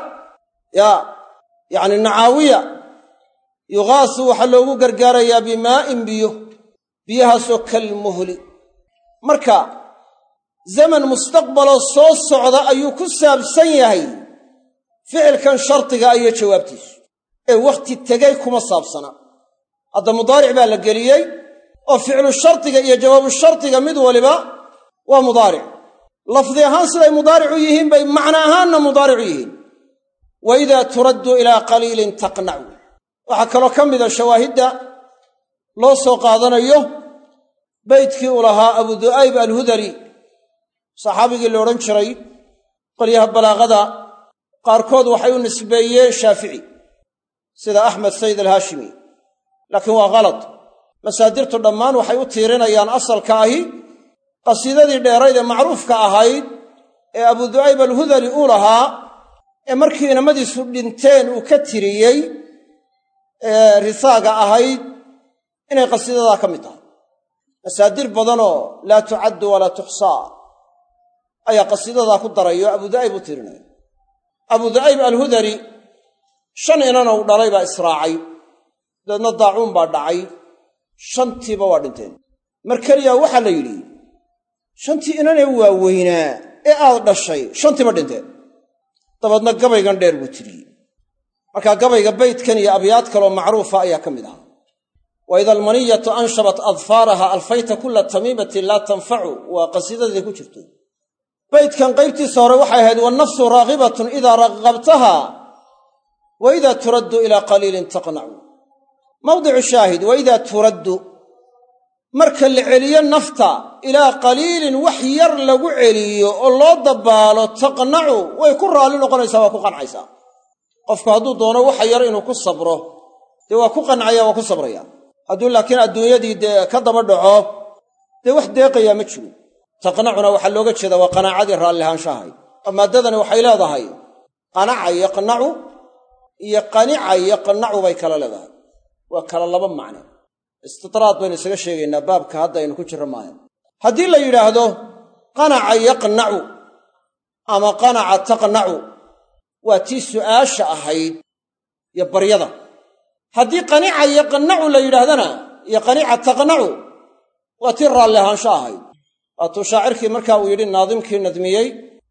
yacni nacaawiya yughaasu waxaa loogu gargaarayaa bimaa'in biyahaasoo kalmuhli marka zaman mustaqbaloo soo socda ayuu ku saabsan yahay ficilkan shardiga iyo jawaabtiisu ee wakhti tegay kuma saabsana hadda mudaaric baa la geliyey oo ficlu shardiga iyo jawaabu shardiga mid waliba waa mudaaric lafdi ahaan siday mudaaricu yihiin bay macno ahaanna mudaaricu yihiin wa idaa turaddu ilaa qaliilin taqnacu waxaa kaloo ka mida shawaahidda loo soo qaadanayo beydkii uu lahaa abu du'ayb alhudari saxaabigii la odhan jiray qolyaha balaaqada qaarkood waxay u nisbeeyeen shaafici sida axmed sayd alhaashimi laakiin waa kalad masaadirtu dhammaan waxay u tiirinayaan asalka ahi qasiidadii dheerayd ee macruufka ahayd ee abu du'ayb alhudari uu lahaa ee markii inamadiisu dhinteen uu ka tiriyey ee risaaga ahayd inay qasiidadaa ka mid tahay masaadir badanoo laa tucaddu walaa tuxsaa ayaa qasiidadaa ku darayo abu du'ayb u tirinaya abu du'ayb alhudari 5 inana uu dhalay baa israacay dabeedna daacuun baa dhacay 5tiiba waa dhinteen mar keliya waxaa la yidhi 5tii inanee waaweynaa ee aad dhashay 5tiiba dhinteen dabeedna gabaygan dheer buu tiriyey markaa gabayga baydkan iyo abyaad kaloo macruufa ayaa ka mid ahaa wa ida almaniyatu anshabat adfaaraha alfayta kulla tamiimatin laa tanfacu waa qasiidadii ku jirto baydkan qaybtiisa hore waxay ahayd wannafsu raagibatun idaa raqabtaha wa idaa turaddu ilaa qaliilin taqnacu mawdicu shaahid wa idaa turaddu marka la celiyo nafta ilaa qaliilin wax yar lagu celiyo oo loo dabbaalo taqnacu way ku raalli noqonaysaa waa ku qancaysaa qofku hadduu doono waxa yar inuu ku sabro dee waa ku qancaya waa ku sabraya hadduu laakiin adduunyadii dee ka daba dhaco dee wax deeqayaa ma jiro taqnacuna waxaa looga jeedaa waa qanaacadii raallihaanshahay oo maaddadani waxay leedahay qanaca yaqnacu iyo qanica yaqnacu bay kala leedahay waa kala laba macne istidraad baynu isaga sheegaynaa baabka hadda aynu ku jirro maayo haddii la yidhaahdo qanaca yaqnacu ama qanaca taqnacu waa tii su'aasha ahayd iyo baryada haddii qanica yaqnacu la yidhaahdana iyo qanica taqnacu waa tii raallihaansho ahayd waatuu shaacirkii markaa uu yidhi naadimkii nadmiyey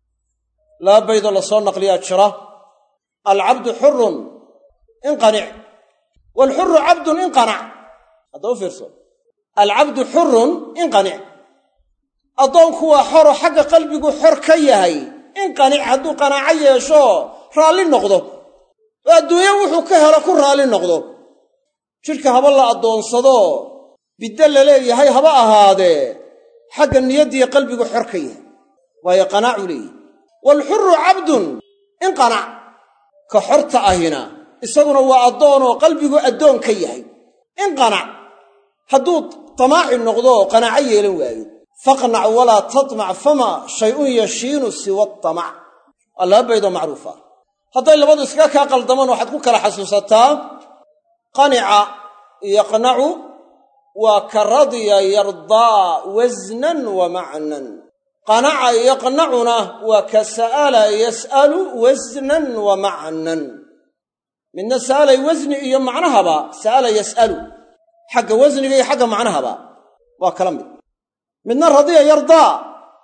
2 baydoo la soo naqliyaa jira alcabdu xurun inqanic waalxurru cabdun inqanac hadda u fiirso alcabdu xurun inqanic addoonku waa xoro xagga qalbigu xor ka yahay inqanic hadduu qanaaco yeesho raalli noqdo oo adduunyo wuxuu ka helo ku raalli noqdo jidhka haba la addoonsado bidda la leeyahay haba ahaadee xagga niyaddiiyo qalbigu xor ka yahay waayo qanaacu leeyahy waalxurru cabdun inqanac ka xorta ahina isaguna waa addoonoo qalbigu addoon ka yahay inqanac hadduu tamaaci noqdo qanaaco yeelan waayo faqnac walaa tatmac fama shay'un yashiinu siwa atamac waa 2 baydoo macruufa hadday labadu iskaga kaa qaldamaan waxaad ku kala xasuusataa qanica yaqnacu waa ka radiya yardaa wasnan wa macnan qanaca yaqnacuna waa ka sa'ala yas'alu wasnan wa macnan midna sa'alay wasni iyo macnahaba sa'ala yas'alu xagga wasniga iyo xagga macnahaba waa kala midna radiya yardaa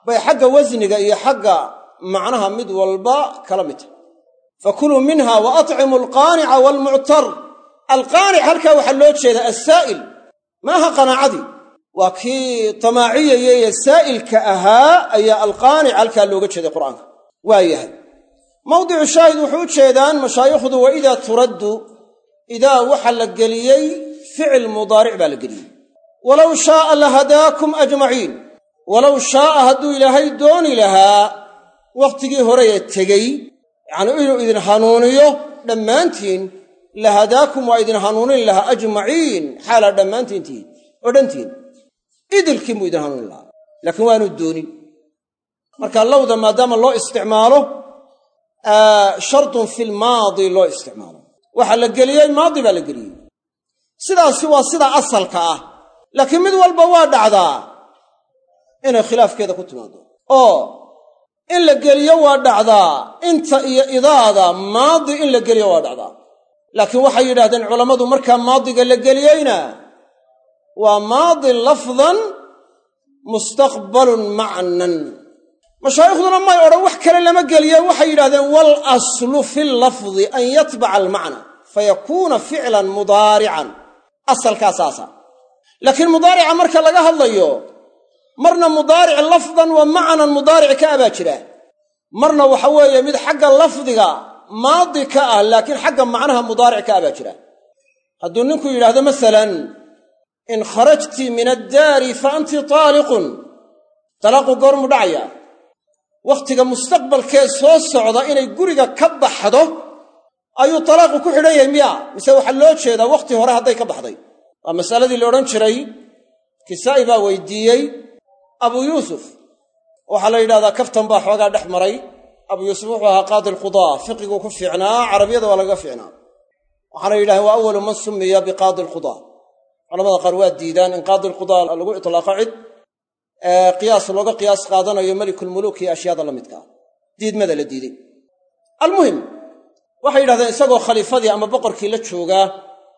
bay xagga wasniga iyo xagga macnaha mid walba kala mid tahay fakuluu minha wa atcimu alqaanica waalmuctar alqaanic halkaa waxaa loo jeedaa assaa'il maaha qanaacadii waa kii tamaaciyaya ee saa'ilka ahaa ayaa alqaanic halkaa looga jeeday qur'aanka waa yahay mawdicu shaahid wuxuu u jeedaan mashaayikhdu wa idaa turaddu idaa waxa la geliyey ficil mudaaric baa la geliyey walow shaaa lahadaakum ajmaciin walow shaaa hadduu ilaahay dooni lahaa wakhtigii horeye tegey yacnii inuu idin hanuuniyo dhammaantiin lahadaakum waa idin hanuunin lahaa ajmaciin xaalaa dhammaantiin tihiin oo dhantiin idilkiin buu idin hanuunin lahaa laakiin waanu doonin marka lowda maadaama loo isticmaalo shardun fi lmaadi loo isticmaalo waxaa la geliyey maadi baa la geliyey sidaasi waa sida asalka ah laakiin mid walba waa dhacdaa inay khilaafkeeda ku timaado oo in la geliyo waa dhacdaa inta iyo idaada maadi in la geliyo waa dhacdaa laakiin waxay yidhahdeen culammadu markaa maadiga la geliyeyna waa maadin lafdan mustaqbalun macnan mashaayikhduna may odhan wax kale lama geliye waxay yidhahdeen wal aslu fi lafdi an yatbaca almacna fayakuuna ficlan mudaarican asalkaa saasa laakiin mudaarica marka laga hadlayo marna mudaaric lafdan wa macnan mudaaric ka abaa jira marna waxa weeye mid xagga lafdiga maadi ka ah laakiin xagga macnaha mudaaric ka abaa jira hadduu ninku yidhaahdo masalan in kharajti min addaari fa anti taaliqun talaaqu goormu dhacaya wakhtiga mustaqbalkee soo socda inay guriga ka baxdo ayuu talaaqu ku xidhan yahay miya mise waxaa loo jeedaa wakhti hore hadday ka baxday waa masaladii la odhan jiray kisaa'i baa weydiiyey abuu yuusuf waxaa la yidhahdaa kaftan baa xoogaa dhex maray abuu yuusuf wuxuu ahaa qaadi alqudaa fiqiguu ku fiicnaa carabiyada waa lagaga fiicnaa waxaana yidhahdeen waa awalu man summiya biqaadi alqudaa culamada qaar waa diidaan in qaadi alqudaa lagu itlaaqo cid qiyaas looga qiyaas qaadanayo melikulmuluuk iyo ashyaada la midkaa diidmada la diiday almuhim waxay yidhahdeen isagoo khaliifadii ama boqorkii la joogaa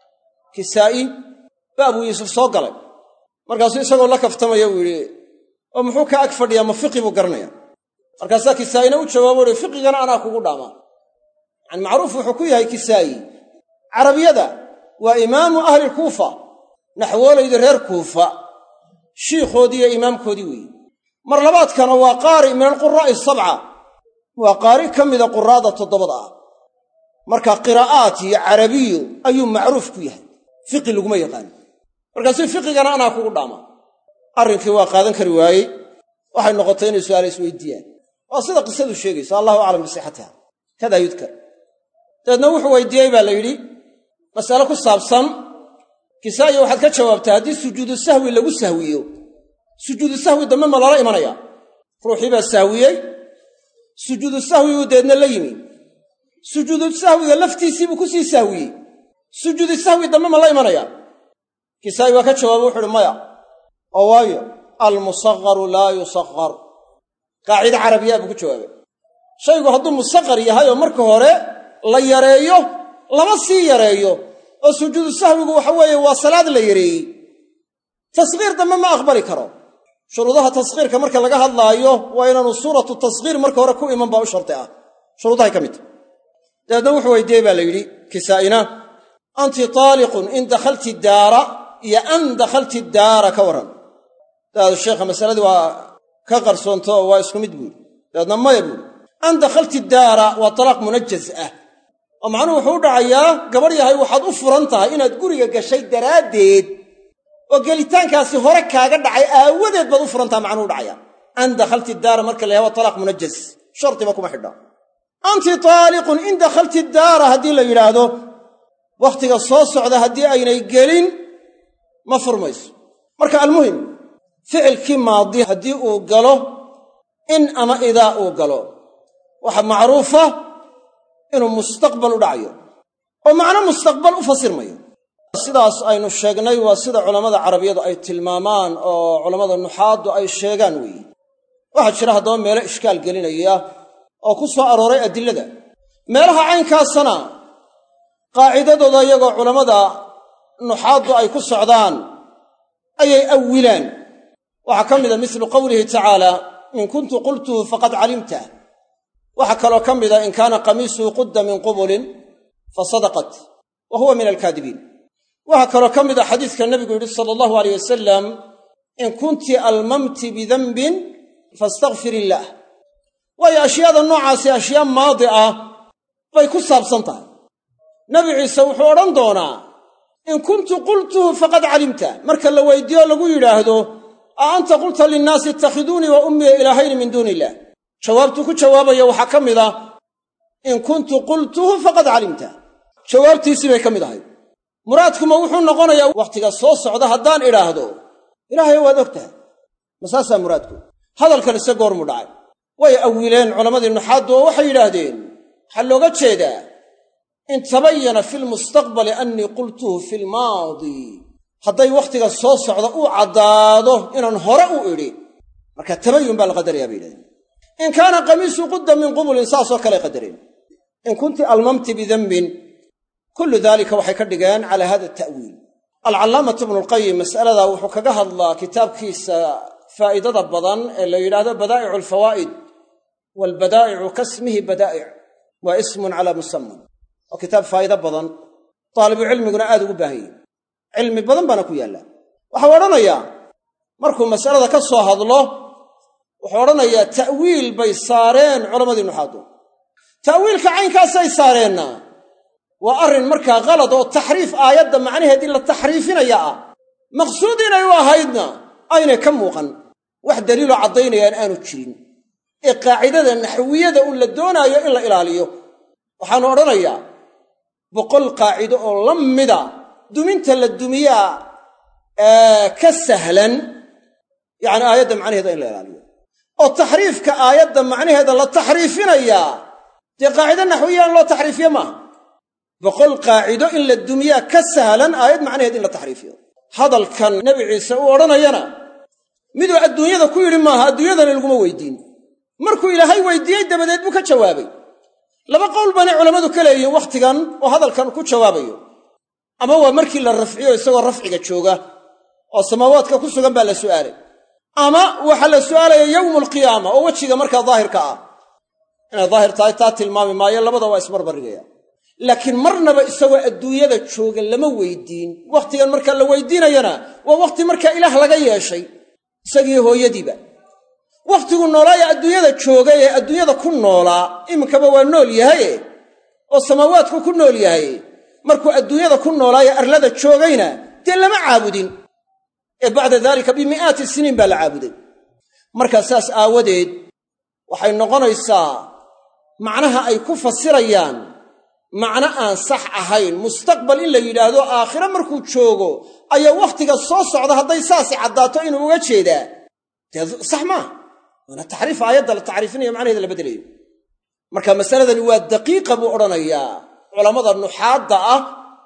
kisaa'i ba abuu yuusuf soo galay markaasuu isagoo la kaftamaya uu yidhi oo muxuu ka ag fadhiyaa ma fiqi buu garanaya markaasaa kisaa'ina u jawaabo uhi fiqigana anaa kugu dhaamaa yani macruuf wuxuu ku yahay kisaa'i carabiyada waa imaamu ahli kuufa naxwoolayda reer kuufa shiikhoodii iyo imaamkoodii weeye mar labaadkana waa qaari min alquraa'i sabca waa qaari ka mida quraada toddobada ah marka qiraa'aat iyo carabiyo ayuu macruuf ku yahay fiqi laguma yaqaano markaasuu fiqigana anaa kugu dhaamaa arrinkii waa qaadan kari waayey waxay noqotay inay su'aala isweydiiyaan waa sida qisadu sheegayso allahu aclam bisixatiha kadaa yudkar dabeedna wuxuu weydiiyey baa la yidhi mas'ale ku saabsan kisaa'iyo waxaad ka jawaabtaa haddii sujuudu sahwi lagu sahwiyo sujuudu sahwi dambe ma lala imanaya ruuxii baa sahwiyey sujuudu sahwiguu deedna la yimi sujuudu sahwiga laftiisiibuu ku sii sahwiyey sujuudu sahwi dambe ma la imanaya kisaa'i waa ka jawaaba wuxu uhi maya oo waayo almusaqaru laa yusaqar qaacida carabiyaa buu ku jawaabay shaygu hadduu musaqar yahay oo marka hore la yareeyo lama sii yareeyo oo sujuudu sahwigu waxa weeye waa salaad la yareeyey tasqiir dambe ma aqbali karo shuruudaha tasqiirka marka laga hadlaayo waa inaanu suuratu tasqiir marka hore ku iman baa u sharti ah shuruudahay ka mid tahay dabeedna wuxuu weydiiyey baa la yidhi kisaa'ina anti taaliqun in dakhalti daara iyo an dakhalti daara ka warran dabeed sheekha masaladii waa ka qarsoonto oo waa isku mid buuri dabeedna maya buuri an dakhalti daara waa talaaq munajaz ah oo macnuhu wuxuu u dhacayaa gabadh yahay waxaad u furan tahay inaad guriga gashay daraaddeed oo gelitaankaasi hore kaaga dhacay aawadeed baad u furantaha macnuhu u dhacaya an dakhalti daara marka la yahay waa talaaq munajaz shardiba kuma xidha anti taaliqun in dakhalti daara haddii la yidhaahdo wakhtiga soo socda haddii aynay gelin ma furmayso marka almuhim ficilkii maadi haddii uu galo in ama idaa uu galo waxa macruufa inuu mustaqbal u dhacayo oo macno mustaqbal u fasirmayo sidaas aynu sheegnay waa sida culammada carabiyadu ay tilmaamaan oo culammada nuxaaddu ay sheegaan weeye waxaa jira haddaba meelo ishkaal gelinaya oo ku soo arooray adilada meelaha caynkaasana qaacidadooda iyagoo culammada nuxaaddu ay ku socdaan ayay awilaan waxaa ka mida mislu qowlihi tacaala in kuntu qultuhu faqad calimtah. waxaa kaloo ka mida in kaana qamiisuhu qudda min qubulin fasadaqat wa huwa min alkaadibiin. waxaa kaloo ka mida xadiiska nebigu yidhi sala allahu alayh wasalam in kunti almamti bidanbin faastakfir illaah. waayo ashyaada noocaasi ashyaa maadi ah bay ku saabsan tahay. nebi ciise wuxuu odhan doonaa in kuntu qultuhu faqad calimta, marka la weydiiyo lagu yidhaahdo a anta qulta linnaasi ittakhiduunii wa ummiya ilaahayni min duuni illah, jawaabtuu ku jawaabaya waxaa ka mid ah in kuntu qultuhu faqad calimta. jawaabtiisii bay ka mid ahayd. muraadkuma wuxuu noqonayaa wakhtiga soo socda haddaan idhaahdo ilaahay waad og tahay, ma saasaa muraadku? hadalkan ise goormu dhacay? way awileen culammadii nuxaaddu oo waxay yidhaahdeen waxaa looga jeedaa in tabayana fi lmustaqbali annii qultuhu fi lmaadi, hadday wakhtiga soo socda uu caddaado inaan hore u idhi, marka tabayun baa la qadarayaa bay yidhahdeen. in kaana qamiisu qudda min qubulin saasoo kale qadareen. in kunti almamti bidanbin, kullu daalika waxay ka dhigeen calaa hada ta'wiil. alcallaamatu ibnulqayim mas'aladaa wuxuu kaga hadlaa kitaabkiisa faa'idada badan ee la yidhaahdo badaa'icu alfawaa'id, waalbadaa'icu kasmihi badaa'ic, waa ismun calaa musamman. waa kitaab faa'ido badan, taalibucilmiguna aad ugu baahan yahi, cilmi badan baana ku yaalla. waxau odhanayaa markuu mas'alada ka soo hadlo, wuxuu odhanayaa ta'wiil bay saareen culammadii nuxaadu. ta'wiilka caynkaasay saareenna waa arrin markaa qalad oo taxriif aayadda macnaheed in la taxriifinaya ah, maqsuud inay u ahaydna aynay ka muuqan, wax daliiloo caddaynayaan aanu jirin, ee qaacidada naxwiyada un la doonaayo in la ilaaliyo. waxaanu odhanayaa 100 qaacido oo la mida duminta la dumiyaa ka sahlan yacni aayadda macnaheeda in la ilaaliyo, oo taxriifka aayadda macnaheeda la taxriifinayaa dee qaacido naxwiya in loo taxriifiyo maaha. 100 qaacido in la dumiyaa ka sahlan aayad macnaheed in la taxriifiyo. hadalkan nebi ciise uu odhanayana miduu adduunyada ku yidhi maaha, adduunyadana laguma weydiin. markuu ilaahay weydiiyey dabadeed buu ka jawaabay. 2 qowl baanay culammadu ka leeyihiin wakhtigan oo hadalkan ku jawaabayo. ama waa markii la rafciyo isagoo rafciga jooga oo samaawaadka ku sugan baa la su'aalay, ama waxaa la su'aalaya yowmu alqiyaama oo wejiga markaa daahirka ah. inay daahir tahay taa tilmaami maayo, labada waa isbarbarigaya. laakiin marnaba isagoo adduunyada jooga lama weydiin. wakhtigan markaa la weydiinayana waa wakhti markaa ilaah laga yeeshay isagii hooyadiiba. wakhtiguu noolaa ee adduunyada joogay ee adduunyada ku noolaa iminkaba waa nool yahaye oo samaawaadku ku nool yahay, markuu adduunyada ku noolaa ee arlada joogayna dee lama caabudin, ee bacda daalika bimi'aati siniin baa la caabuday. markaa saas aawadeed waxay noqonaysaa macnaha ay ku fasirayaan macno aan sax ahayn. mustaqbal in la yidhaahdo aakhiro markuu joogo ayaa wakhtiga soo socda hadday saasi caddaato inuu uga jeedaa, dee sax maaha, waana taxriif aayadda la taxriifinayo macnaheeda la beddelayo. marka masaladani waa daqiiqa buu odhanayaa, culammada nuxaadda ah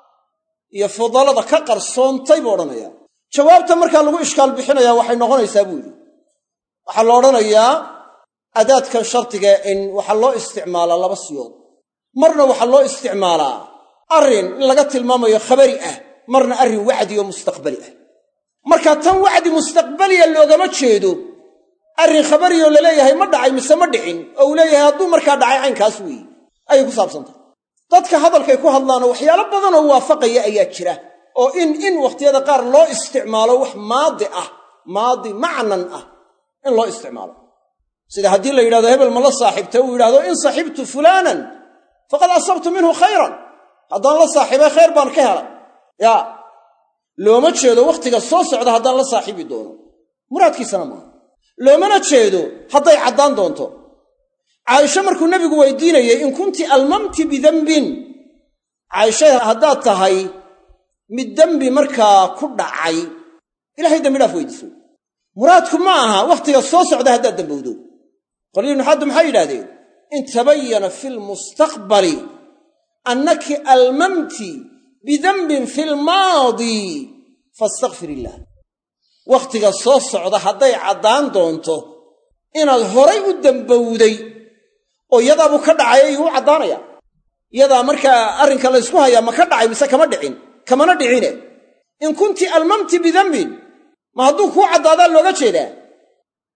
iyo fudalada ka qarsoontay buu odhanayaa. jawaabta markaa lagu ishkaal bixinayaa waxay noqonaysaa buu yidhi, waxaa la odhanayaa adaadkan shardiga in waxaa loo isticmaalaa 2 siyood. marna waxaa loo isticmaalaa arrin in laga tilmaamayo khabari ah, marna arrin wacdi oo mustaqbali ah. marka tan wacdi mustaqbaliya loogama jeedo arrin khabariyoo laleeyahay ma dhacay mise ma dhicin, oo uu leeyahay hadduu markaa dhacay caynkaas weeye ayay ku saabsantahay. dadka hadalkay ku hadlaanoo waxyaalo badanoo waafaqaya ayaa jira, oo in wakhtiyada qaar loo isticmaalo wax maadi ah, maadi macnan ah in loo isticmaalo. sida haddii la yidhahdo hebel ma la saaxiibta, uu yidhahdo in saxibtu fulaanan faqad asabtu minhu khayran, haddaan la saaxiibay khayr baan ka helay. yaa looma jeedo wakhtiga soo socda haddaan la saaxiibi doono, muraadkiisana maaha. loomana jeedo hadday caddaan doonto. caaisha markuu nebigu weydiinayay in kunti almamti bidanbin, caaisha haddaad tahay mid dembi markaa ku dhacay, ilaahay dembi dhaaf weydiiso. muraadku ma aha wakhtiga soo socda haddaad dembowdo. qolyihii nuxaaddu maxay yidhahdeen in tabayana fi lmustaqbali annaki almamti bidanbin fi lmaadi faastakfir illaah. wakhtiga soo socda hadday caddaan doonto inaad horay u dembowday oo yadaabuu ka dhacay ayuu u caddaanaya. yadaa markaa arrinka laysku hayaa ma ka dhacay mise kama dhicin? kamana dhicine. in kunti almamti bidanbin ma hadduu kuu caddaadaa looga jeedaa?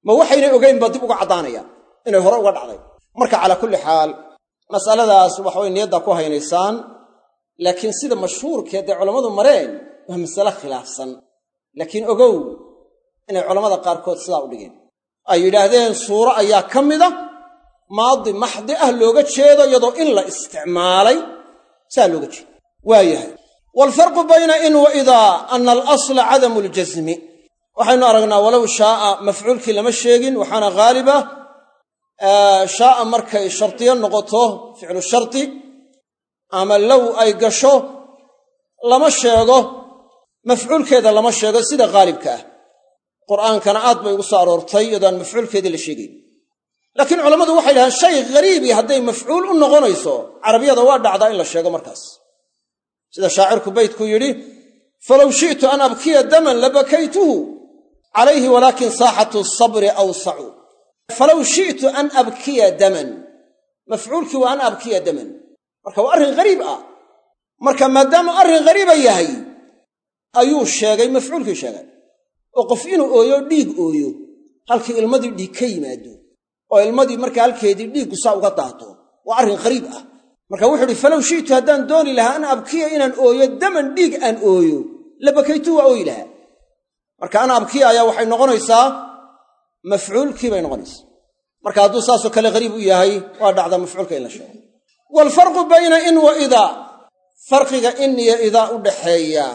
ma waxaynay ogayn baa dib uga caddaanaya inay hore uga dhacday. marka calaa kulli xaal mas'aladaas waxaway niyadda ku haynaysaan, laakiin sida mashhuurkeed ee culammadu mareen waa masale khilaafsan. laakiin ogow inay culammada qaarkood sidaa u dhigeen, ay yidhaahdeen suuro ayaa ka mida maadi maxdi ah looga jeedo iyadoo in la isticmaalay saa looga jeedo. waayahay waalfarqu bayna in wa idaa ana alasla cadamu ljasmi. waxaynu aragnaa walow shaaa mafcuulkii lama sheegin, waxaana haaliba shaaa markay shardiyo noqoto ficlu shardi ama low ay gasho lama sheego, mafcuulkeeda lama sheego sida haalibka ah. qur'aankana aad bay ugu soo aroortay iyadoo aan mafcuulkeedii la sheegayn. laakiin culammadu waxay dhahaan shay ghariibii hadday mafcuul u noqonayso carabiyada waa dhacdaa in la sheego markaas, sida shaacirku baydku yidhi falow shi'tu an abkiya daman labakaytuhu calayhi walaakin saaxatu sabri awsacu. falow shi'tu an abkiya daman, mafcuulkii waa an abkiya daman, marka waa arrin ghariib ah. marka maadaama arrin ghariiba yahay ayuu sheegay mafcuulkii sheegay. oo qof inuu ooyo dhiig ooyo halkii ilmadii dhiig ka yimaado oo ilmadii markaa halkeedii dhiiggu saa uga daato waa arrin ghariib ah. marka wuxuu idhi falow shi'tu haddaan dooni lahaa an abkiya inaan ooyo daman dhiig aan ooyo labakaytu waa ooyi lahaa. marka an abkiya ayaa waxay noqonaysaa mafcuulkii bay noqonaysaa. marka hadduu saasoo kale ghariib u yahay waa dhacda mafcuulka in la sheego. waalfarqu bayna in wa idaa, farqiga in iyo idaa u dhaxeeya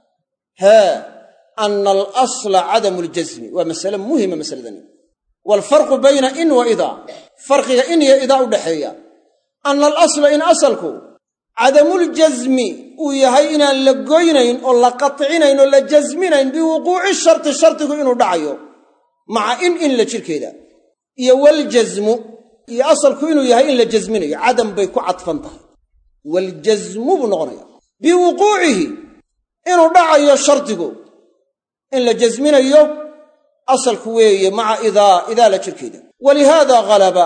ana alasla cadamu ljasmi waa masale muhima masaladani. waalfarqu bayna in wa idaa, farqiga in iyo idaa u dhaxeeya ana alasla in asalku cadamuljasmi uu yahay inaan la goynayn oo la qatcinayn oo la jasminayn biwuquuci sharti, shardigu inuu dhacayo maca in la jirkeeda, iyo waljasmu iyo asalku inuu yahay in la jasminayo, cadam bay ku cadfan tahay, waljasmu buu noqonaya biwuquucihi inuu dhacayo shardigu in la jasminayo asalku weeye maca idaa la jirkeeda. walihaada halaba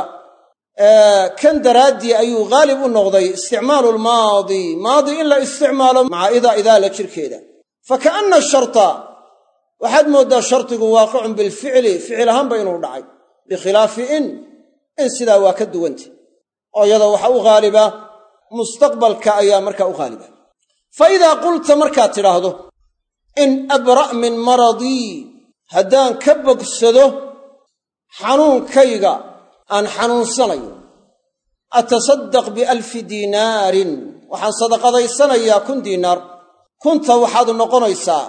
kan daraaddii ayuu haalib u noqday isticmaalu lmaadi, maadi in la isticmaalo maca idaa la jirkeeda. fakaana sharta waxaad mooddaa shardigu waaqicun bilficli, ficil ahaanba inuu dhacay, bikhilaafi in sidaa waa ka duwantay oo iyada waxa u haaliba mustaqbalka ayaa markaa u haaliba. fa idaa qulta markaad tidhaahdo in abra' min maradii, haddaan ka bogsado xanuunkayga aan xanuunsanayo, atasaddaq bialfi diinaarin, waxaan sadaqadaysanayaa 1,000 diinaar. kunta waxaad noqonaysaa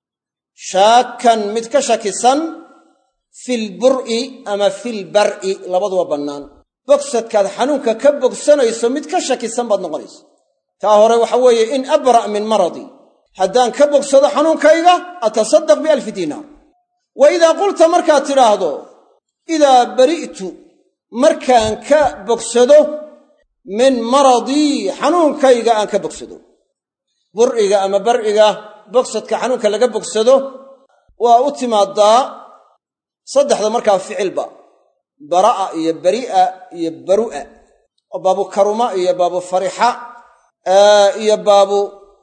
shaakan mid ka shakisan filbur'i ama filbar'i, labaduba bannaan. bogsadkaad xanuunka ka bogsanayso mid ka shakisan baad noqonaysa. taa hore waxa weeye in abra' min maradi, haddaan ka bogsado xanuunkayga atasaddaq bialfi diinaar. wa idaa qulta markaad tidhaahdo idaa bari'tu, markaan ka bogsado min maradii, xanuunkayga aan ka bogsado. bur'iga ama bar'iga bogsadka xanuunka laga bogsado waa u timaadaa saddexda markaa ficilba, bara'a iyo bari'a iyo baru'a, oo baabu karuma iyo baabu farixa iyo baabu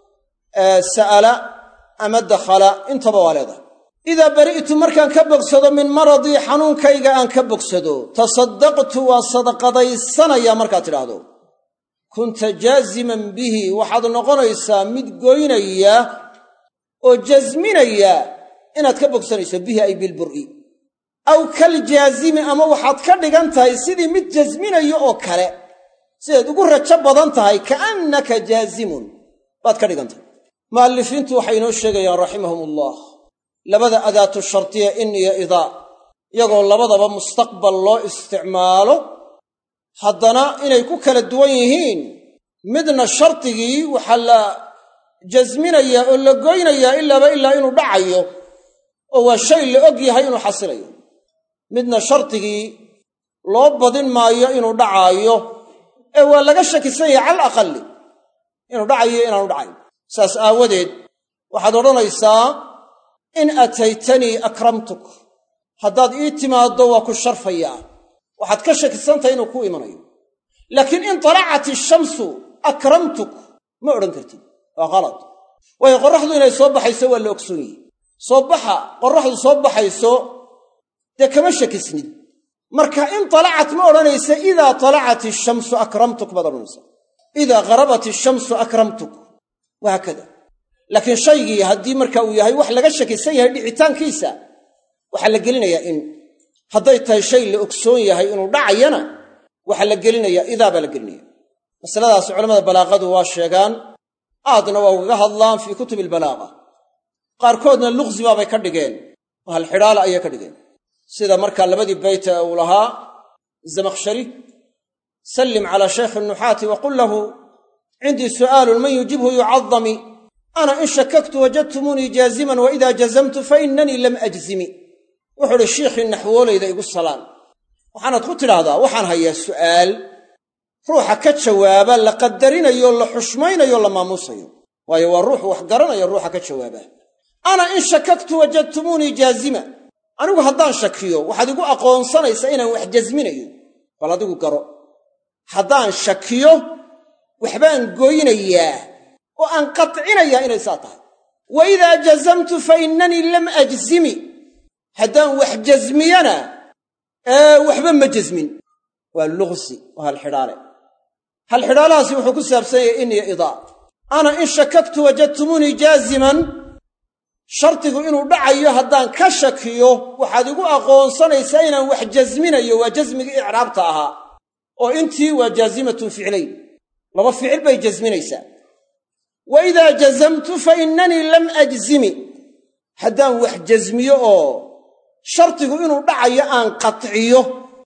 sa'ala ama dakhala, intaba waa leedahay. idaa bari'tu markaan ka bogsado min maradii, xanuunkayga aan ka bogsado, tasaddaqtu waa sadaqadaysanayaa markaad tidhaahdo. kunta jaaziman bihi, waxaad noqonaysaa mid goynaya oo jasminaya inaad ka bogsanayso bihi ay bilbur'i. aw kaljaazimi, ama waxaad ka dhigan tahay sidii mid jasminayo oo kale, sidaad ugu rajo badan tahay, ka'annaka jaazimun baad ka dhigan tahay. mu'allifiintu waxay inoo sheegayaan raximahumullah labada adaatu shardiya in iyo idaa, iyagoo labadaba mustaqbal loo isticmaalo, haddana inay ku kala duwan yihiin. midna shardigii waxaa la jasminayaa oo la goynayaa ilaaba ilaa inuu dhacayo, oo waa shay la og yahay inuu xasilayo. midna shardigii loo badin maayo inuu dhacaayo, ee waa laga shakisan yahay cala aqali inuu dhacayo inaanu dhacayn. saas aawadeed waxaad odhanaysaa in ataytanii akramtuk, haddaad ii timaaddo waa ku sharfayaa, waxaad ka shakisantahay inuu ku imanayo. laakiin in talacat ishamsu akramtuk ma odhan kartid, waa qalad. waayo qorraxdu inay soo baxayso waa la ogsoon yihi. soo baxa qorraxdu soo baxayso dee kama shakisnid. marka in talacat ma odhanaysa idaa talacat ishamsu akramtuk baad odhanaysa, idaa gharabat ishamsu akramtuk, wahaakada. laakiin shaygii haddii marka uu yahay wax laga shakisan yahay dhicitaankiisa, waxaa la gelinayaa in. hadday tahay shay la ogsoon yahay inuu dhacayana waxaa la gelinayaa idaa baa la gelinaya. masaladaas culamada balaaqadu waa sheegaan, aadna waa ugaga hadlaan fii kutubi albalaaqa. qaarkoodna luqsi baabay ka dhigeen, halxidhaala ayay ka dhigeen, sida markaa labadii bayt uu lahaa zamakhshari: sallim calaa shaykhi nuxaati waqul lahu cindii su'aalun man yujibhu yucadami, ana in shakaktu wajadtumuunii jaaziman waidaa jazamtu fainanii lam ajzimi. wuxuu uhi shiikhii naxwoolayda igu salaan, waxaanaad ku tidhaahdaa waxaan hayaa su'aal ruuxa ka jawaaba la qadarinayo, la xushmaynayo, la maamuusayo, waayo waa ruuxu wax garanaya ruuxa ka jawaaba. ana in shakaktu wajadtumuunii jaazima, anigu haddaan shakiyo waxaad igu aqoonsanaysaa inaan wax jasminayo. bal adigu garo, haddaan shakiyo waxbaan gooynayaa oo aan qatcinayaa inay saa tahay. wa idaa jazamtu fa innanii lam ajzimi, haddaan wax jasmiyana waxba ma jasmin. waa luqsi, waa halxidhaale. halxidhaalahaasi wuxuu ku saabsan yahay in iyo idaa. ana in shakaktu wajadtumuunii jaaziman, shardigu inuu dhacayo haddaan ka shakiyo waxaad igu aqoonsanaysaa inaan wax jasminayo. waa jasmigii icraabta ahaa, oo intii waa jaazimatun ficlayn, laba ficil bay jasminaysaa. wa idaa jazamtu fa innanii lam ajzimi, haddaan wax jasmiyo oo shardigu inuu dhacayo aan qatciyo,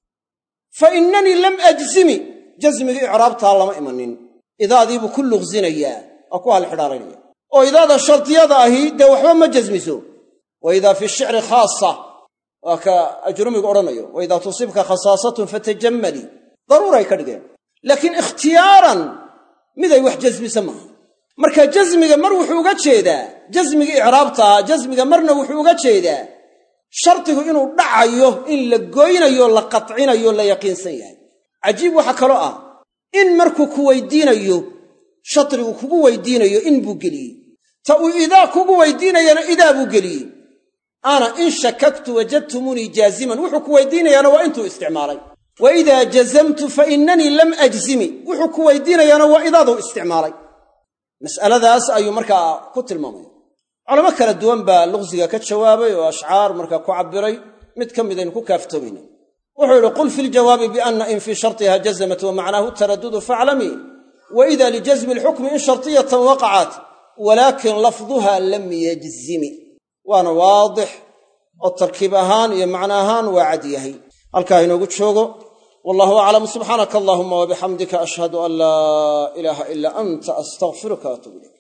fa innanii lam ajzimi, jasmigii icraabtaa lama imanin. idaadiibuu ku luqsinayaa, waa ku halxidhaalaynaya. oo idaada shardiyada ahi dee waxba ma jasmiso. wa idaa fi shicri khaasa, waa ka ajrumigu odhanayo, wa idaa tusibka khasaasatun fatajammali, daruuray ka dhigeen. laakiin ikhtiyaaran miday wax jasmisa maaha. marka jasmiga mar wuxuu uga jeedaa jasmigii icraabta ahaa, jasmiga marna wuxuu uga jeedaa shardigu inuu dhacayo, in la goynayo, la qatcinayo, la yaqiinsan yahay. cajiib waxaa kaloo ah in markuu ku weydiinayo, shadrigu kugu weydiinayo in buu geliyey, ta uu idaa kugu weydiinayana idaa buu geliyey. ana in shakaktu wajadtumuunii jaaziman, wuxuu ku weydiinayaana waa intuu isticmaalay. wa idaa jazamtu fa innanii lam ajzimi, wuxuu ku weydiinayaana waa idaaduu isticmaalay. mas'aladaas ayuu markaa ku tilmaamaya. culamo kala duwan baa luqsiga ka jawaabay oo ashcaar markaa ku cabbiray. mid ka midaynu ku kaaftoomayna. wuxuu yidhi: qul fi ljawaabi bianna in fii shartiha jazamat wa macnaahu taradudu faclamii, wa ida lijasmi alxukmi in shartiyatan waqacat walaakin lafduha lam yajzimi. waana waadix oo tarkiib ahaan iyo macno ahaan waa cad yahay. halkaa inoogu joogo. wallahu aclam. subxaanaka allahuma wabixamdika ashhadu an laa ilaaha ilaa anta astaghfiruka waatubu ilayk.